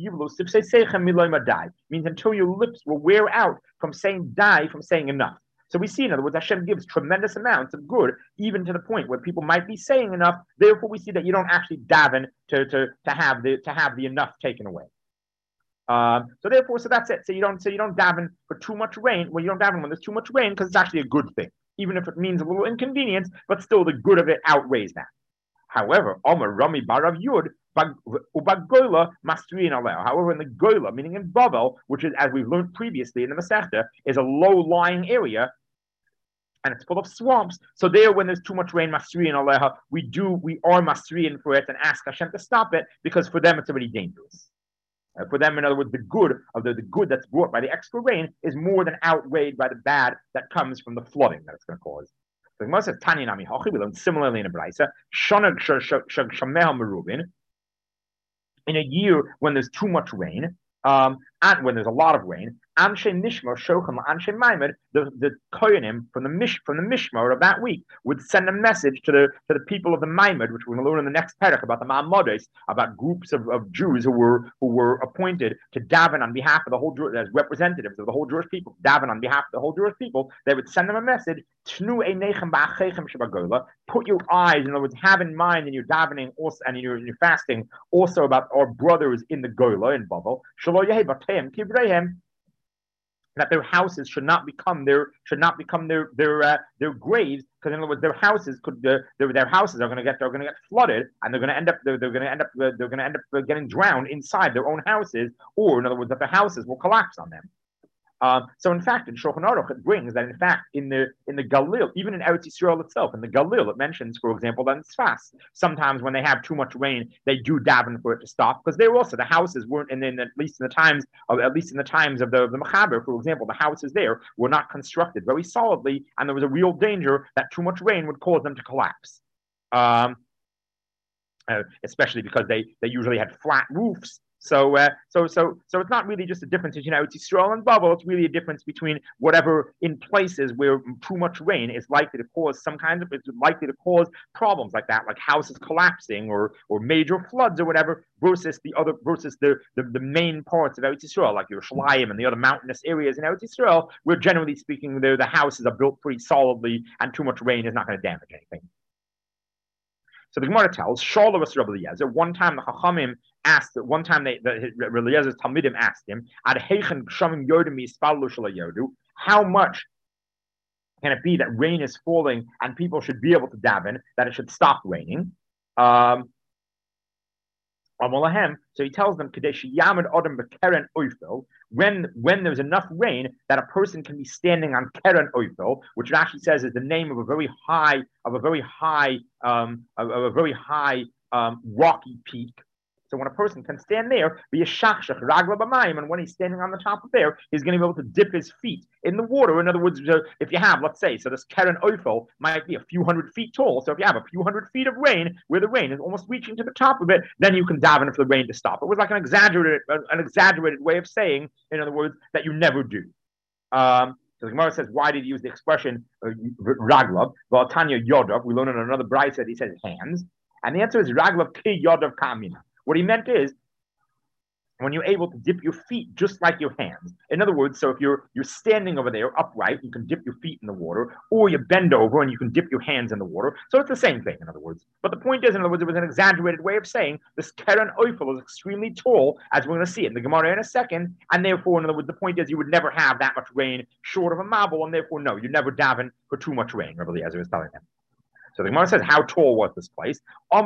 Means until your lips will wear out from saying die, from saying enough. So we see, in other words, Hashem gives tremendous amounts of good, even to the point where people might be saying enough. Therefore, we see that you don't actually daven to have the enough taken away. So that's it. So you don't daven for too much rain. Well, you don't daven when there's too much rain because it's actually a good thing, even if it means a little inconvenience. But still, the good of it outweighs that. However, Omer Rami bar Rav Yud ubagola masriin aleh. However, in the gola, meaning in Bavel, which is, as we've learned previously in the Masechta, is a low-lying area, and it's full of swamps. So there, when there's too much rain, masriin aleha, we are masriin for it and ask Hashem to stop it because for them it's already dangerous. For them, in other words, the good that's brought by the extra rain is more than outweighed by the bad that comes from the flooding that it's going to cause. So the Gemara says, Tani Nami Hochi, we learn similarly in a Braisa, Shonag Shameha Merubin, in a year when there's too much rain, and when there's a lot of rain, Anshe Nishmar Shochem Anshe Maimed, the Koyanim from the Mishmar of that week would send a message to the people of the Maimed, which we're going to learn in the next parak about the Ma'amodes, about groups of Jews who were appointed to daven on behalf of the whole as representatives of the whole Jewish people, daven on behalf of the whole Jewish people. They would send them a message. Put your eyes, in other words, have in mind in your davening also and in your fasting also about our brothers in the Gola in Babel. That their houses should not become their graves, because in other words their houses their houses are going to get flooded, and they're going to end up getting drowned inside their own houses, or in other words that their houses will collapse on them. So in fact, in Shulchan Aruch, it brings that in fact in the Galil, even in Eretz Yisrael itself, in the Galil, it mentions, for example, that in Tzfas, sometimes when they have too much rain, they do daven for it to stop, because they were also the houses weren't, and then at least in the times of the Mechaber, for example, the houses there were not constructed very solidly, and there was a real danger that too much rain would cause them to collapse. Especially because they usually had flat roofs. So it's not really just a difference between Eretz Yisrael and Babel. It's really a difference between whatever in places where too much rain is likely to cause problems like that, like houses collapsing or major floods or whatever, versus the main parts of Eretz Yisrael, like Yerushalayim and the other mountainous areas in Eretz Yisrael, where generally speaking, the houses are built pretty solidly and too much rain is not going to damage anything. So the Gemara tells, Shaul was Rabbi Eliezer. One time the Chachamim asked, Rabbi Eliezer's Talmidim asked him, how much can it be that rain is falling and people should be able to daven, that it should stop raining? So he tells them, when there's enough rain that a person can be standing on Keren Oifel, which Rashi says is the name of a very high rocky peak. So when a person can stand there, be a shachshach ragla b'mayim, and when he's standing on the top of there, he's going to be able to dip his feet in the water. In other words, if you have, let's say, so this Keren Oifel might be a few hundred feet tall. So if you have a few hundred feet of rain, where the rain is almost reaching to the top of it, then you can daven for the rain to stop. It was like an exaggerated way of saying, in other words, that you never do. So the Gemara says, why did he use the expression raglav? Well, Tanya yodov. We learn in another brayso that he says hands, and the answer is raglav ki yodov kamina. What he meant is when you're able to dip your feet just like your hands. In other words, so if you're standing over there upright, you can dip your feet in the water, or you bend over and you can dip your hands in the water. So it's the same thing, in other words. But the point is, in other words, it was an exaggerated way of saying this Keren Oifel is extremely tall, as we're going to see it in the Gemara in a second, and therefore, in other words, the point is you would never have that much rain short of a mabul, and therefore, no, you never daven for too much rain, Rabbi Eliezer is telling them. So the Gemara says, how tall was this place? I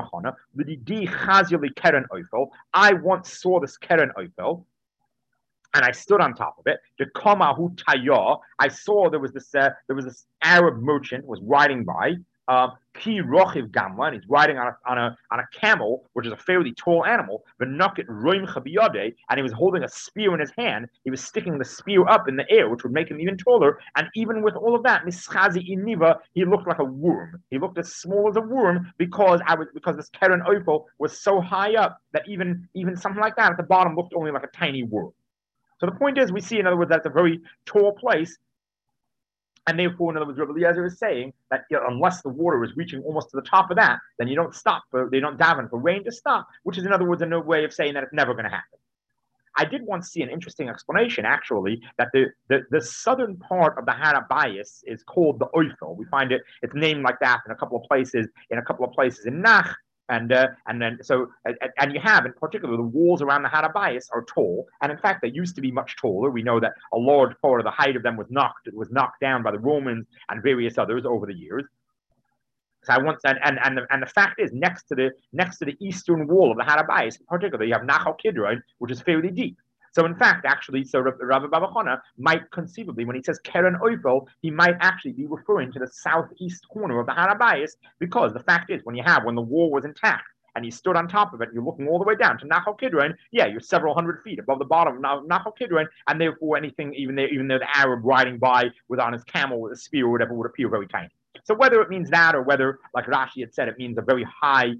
once saw this Keren Oifel, and I stood on top of it. I saw there was this Arab merchant was riding by. Ki rochiv gamla, and he's riding on a camel, which is a fairly tall animal. And he was holding a spear in his hand. He was sticking the spear up in the air, which would make him even taller. And even with all of that, he looked like a worm. He looked as small as a worm because this Keren Oifel was so high up that even something like that at the bottom looked only like a tiny worm. So the point is, we see, in other words, that's a very tall place. And therefore, in other words, Rabbi Eliezer is saying that unless the water is reaching almost to the top of that, then they don't daven for rain to stop, which is, in other words, a new way of saying that it's never going to happen. I did once see an interesting explanation, actually, that the southern part of the Har HaBayis is called the Oifel. We find it's named like that in a couple of places in Nach. And you have, in particular, the walls around the Har HaBayis are tall, and in fact, they used to be much taller. We know that a large part of the height of them was knocked down by the Romans and various others over the years. So the fact is, next to the eastern wall of the Har HaBayis, in particular, you have Nachal Kidron, which is fairly deep. So in fact, actually, Rabbi Baba Chana might conceivably, when he says Keren Oifel, he might actually be referring to the southeast corner of the Har HaBayis, because the fact is, when the wall was intact and you stood on top of it, you're looking all the way down to Nachal Kidron, you're several hundred feet above the bottom of Nachal Kidron, and therefore anything, even though the Arab riding by on his camel with a spear or whatever, would appear very tiny. So whether it means that, or whether, like Rashi had said, it means a very high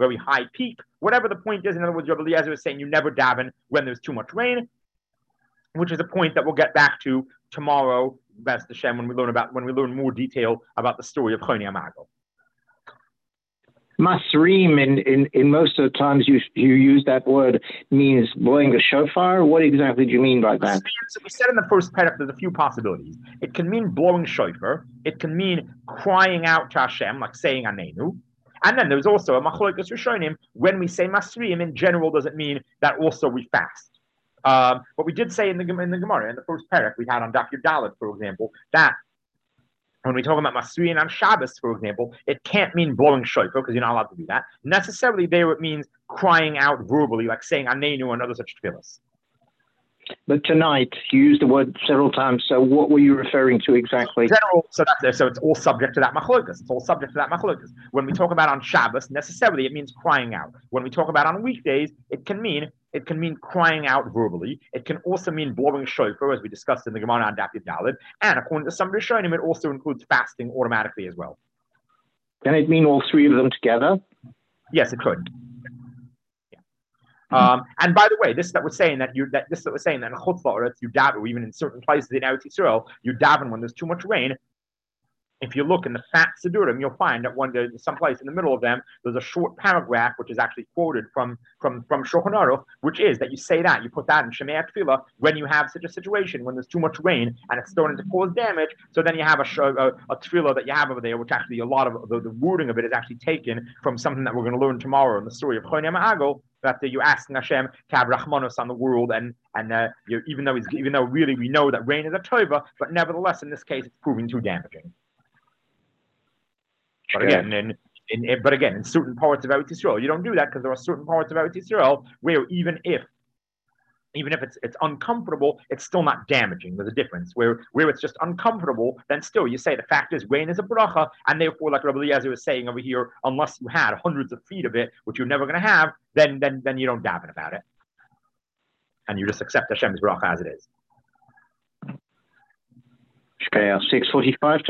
peak, whatever the point is, in other words, Rabbi Eliezer is saying you never daven when there's too much rain. which is a point that we'll get back to tomorrow, Best Hashem, when we learn more detail about the story of Choni Amago. Masrim, in most of the times you use that word, means blowing a shofar. What exactly do you mean by that? So we said in the first paragraph, there's a few possibilities. It can mean blowing shofar. It can mean crying out to Hashem, like saying Anenu. And then there's also a machlokas rishonim. When we say Masrim, in general, doesn't mean that also we fast. But we did say in the Gemara, in the first paragraph we had on Daf Dalet, for example, that when we talk about Masriyan on Shabbos, for example, it can't mean blowing shofar because you're not allowed to do that. Necessarily, there it means crying out verbally, like saying Anenu and other such tefillas. But tonight, you used the word several times. So what were you referring to exactly? General, so it's all subject to that machlokas. It's all subject to that machlokas. When we talk about on Shabbos, necessarily it means crying out. When we talk about on weekdays, it can mean crying out verbally. It can also mean blowing shofar, as we discussed in the Gemara on Daf Dalet. And according to some Rishonim, it also includes fasting automatically as well. Can it mean all three of them together? Yes, it could. And by the way, this that we're saying that in Chutz La'aretz you daven, or even in certain places in Eretz Yisrael, you daven when there's too much rain. If you look in the Fat Sidurim, you'll find that there's some place in the middle of them, there's a short paragraph which is actually quoted from Shulchan Aruch, which is that you say that, you put that in Shemei Tefillah when you have such a situation, when there's too much rain and it's starting to cause damage. So then you have a Tefillah that you have over there, which actually a lot of the wording of it is actually taken from something that we're going to learn tomorrow in the story of Choni Ma'agel, that you're asking Hashem to have Rachmanos on the world, and even though really we know that rain is a tova, but nevertheless in this case it's proving too damaging. But again, in certain parts of Eretz Yisrael, you don't do that because there are certain parts of Eretz Yisrael where even if it's uncomfortable, it's still not damaging. There's a difference. Where it's just uncomfortable, then still you say the fact is rain is a bracha, and therefore, like Rabbi Eliezer was saying over here, unless you had hundreds of feet of it, which you're never going to have, then you don't daven about it, and you just accept Hashem's bracha as it is. 6:45.